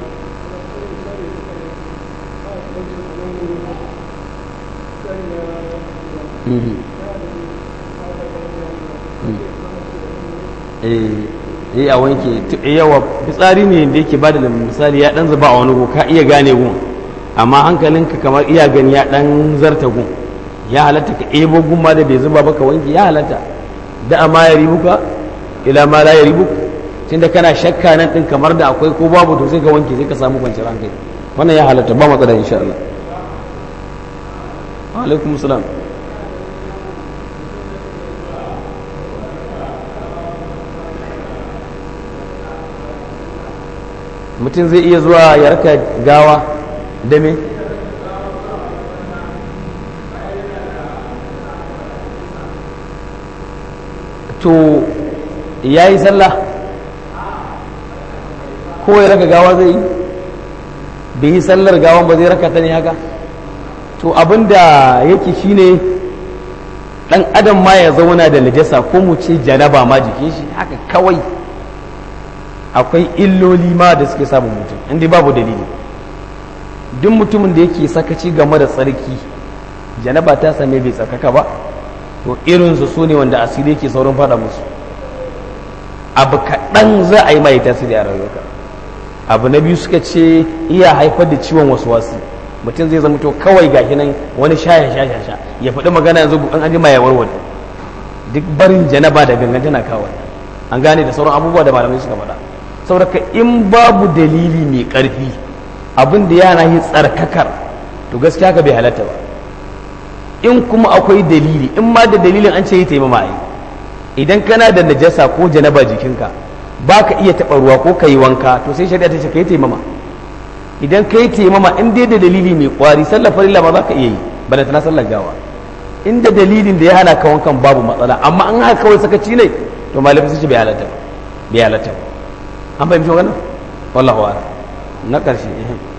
A: eh a wanke yawa fitsari ne da yake bada da misali ya dan zuba a wani gun ka iya gane gun amma hankalinka kamar iya gani ya dan zarta gun ya halatta ka ebo gun ma da bai zuba ba ka wanke ya halatta da amma ya ribuka ila ma la ya ribuka tunda kana shakka nan din kamar da akwai ko babu to sai ka wanke sai ka samu kwanciyar hankali wannan ya halatta ba matsala insha Allah wa alaikum salam mutum zai iya zuwa ya raka gawa da me to ya yi sallah ko ya raka gawa zai yi bai yi sallar gawan ba zai raka ta ne haka to abinda yake shine dan adam ma ya zauna da najasa ko mu ce janaba ma jikin shi haka kawai akwai illoli ma da suke samun mutum inda babu dalili duk mutumin da yake sakaci game da tsarki janaba ta same bai tsarkaka ba to irinsu su ne wanda asiri yake saurin fada musu abu kaɗan za a yi mai tasiri a rayuwarka. Abu na biyu suka ce iya haifar da ciwon wasu wasu, mutum zai zama to kawai gashi nan wani shaya sha sha sha ya faɗi magana yanzu an an jima ya warware. Duk barin janaba da gangan tana kawai an gane da sauran abubuwa da malamai suka faɗa. Saboda in babu dalili mai ƙarfi abin da yana yi tsarkakar to gaskiya ka bai halatta ba. In kuma akwai dalili, in ma da dalilin an ce yi taimama yi, idan kana da najasa ko janaba jikinka ba ka iya taɓa ruwa ko ka yi wanka to sai shari'a ta ce ka yi taimama. Idan ka yi taimama in dai da dalili mai kwari sallar farilla ba za ka iya yi bana tana sallar gawa, inda dalilin da ya hana ka wankan babu matsala. Amma an haka kawai sakaci ne to malafi sun ce bai halatta ba, bai halatta ba. An fahimci wannan wallahu a'lam. Na ƙarshe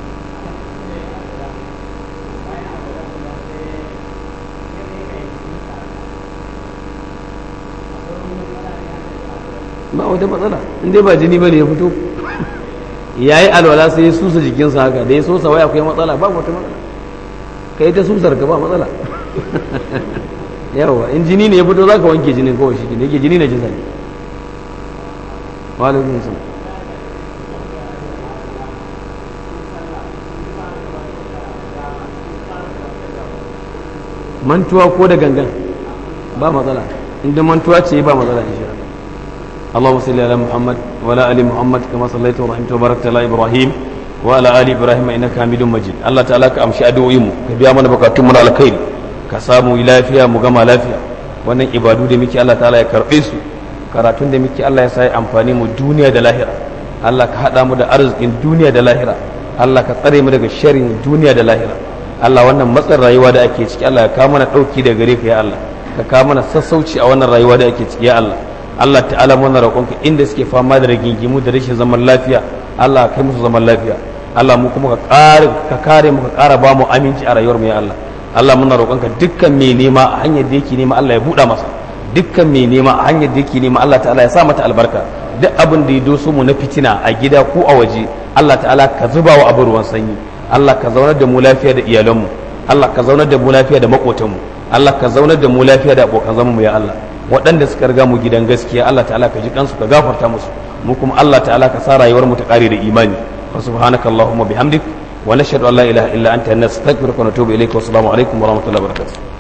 A: ba wata matsala in dai ba jini bane ya fito ya yi alwala sai ya susa jikinsa haka da ya sosa wai akwai matsala ba wata matsala, ka yi ta susar ka ba matsala. yawa in jini ne ya fito za ka wanke jinin kawai shi ne yake jini na jinsa ne. walaikun salam. mantuwa ko da gangan ba matsala, inda mantuwa ce ba matsala insha Allah. اللهم صل على محمد وعلى ال محمد كما صليت ورحمت وباركت على ابراهيم وعلى ال ابراهيم انك حميد مجيد. الله تعالى ka amshi addu'o'in mu ka biya mana bukatun mu na alkhairi ka samu lafiya mu gama lafiya. Wannan ibadu da muke Allah ta'ala ya karbe su, karatun da muke Allah ya sa ya amfani mu duniya da lahira. Allah ka hada mu da arzikin duniya da lahira. Allah ka tsare mu daga sharrin duniya da lahira. Allah wannan matsin rayuwa da ake ciki Allah ya kawo mana dauki da gare ka ya Allah, ka kawo mana sassauci a wannan rayuwa da ake ciki ya Allah. Allah ta'ala muna roƙonka inda suke fama da rigingimu da rashin zaman lafiya Allah kai musu zaman lafiya. Allah mu kuma ka kare ka kare mu ka ƙara ba mu aminci a rayuwar mu ya Allah. Allah muna roƙonka dukkan mai nema a hanyar da yake nema Allah ya buɗa masa, dukkan mai nema a hanyar da yake nema Allah ta'ala ya sa mata albarka. Duk abin da ya doso mu na fitina a gida ko a waje Allah ta'ala ka zuba wa abin ruwan sanyi. Allah ka zaunar da mu lafiya da iyalanmu, Allah ka zaunar da mu lafiya da maƙotanmu, Allah ka zaunar da mu lafiya da abokan zaman mu ya Allah. Waɗanda suka riga mu gidan gaskiya Allah ta'ala ka ji kansu ka gafarta musu, mu kuma Allah ta'ala ka sa rayuwar mu ta ƙare da imani. Wa subhanakallahumma bihamdik wa nashhadu an la ilaha illa anta nastaghfiruka wa natubu ilayka wa assalamu alaikum wa rahmatullahi wa barakatuh.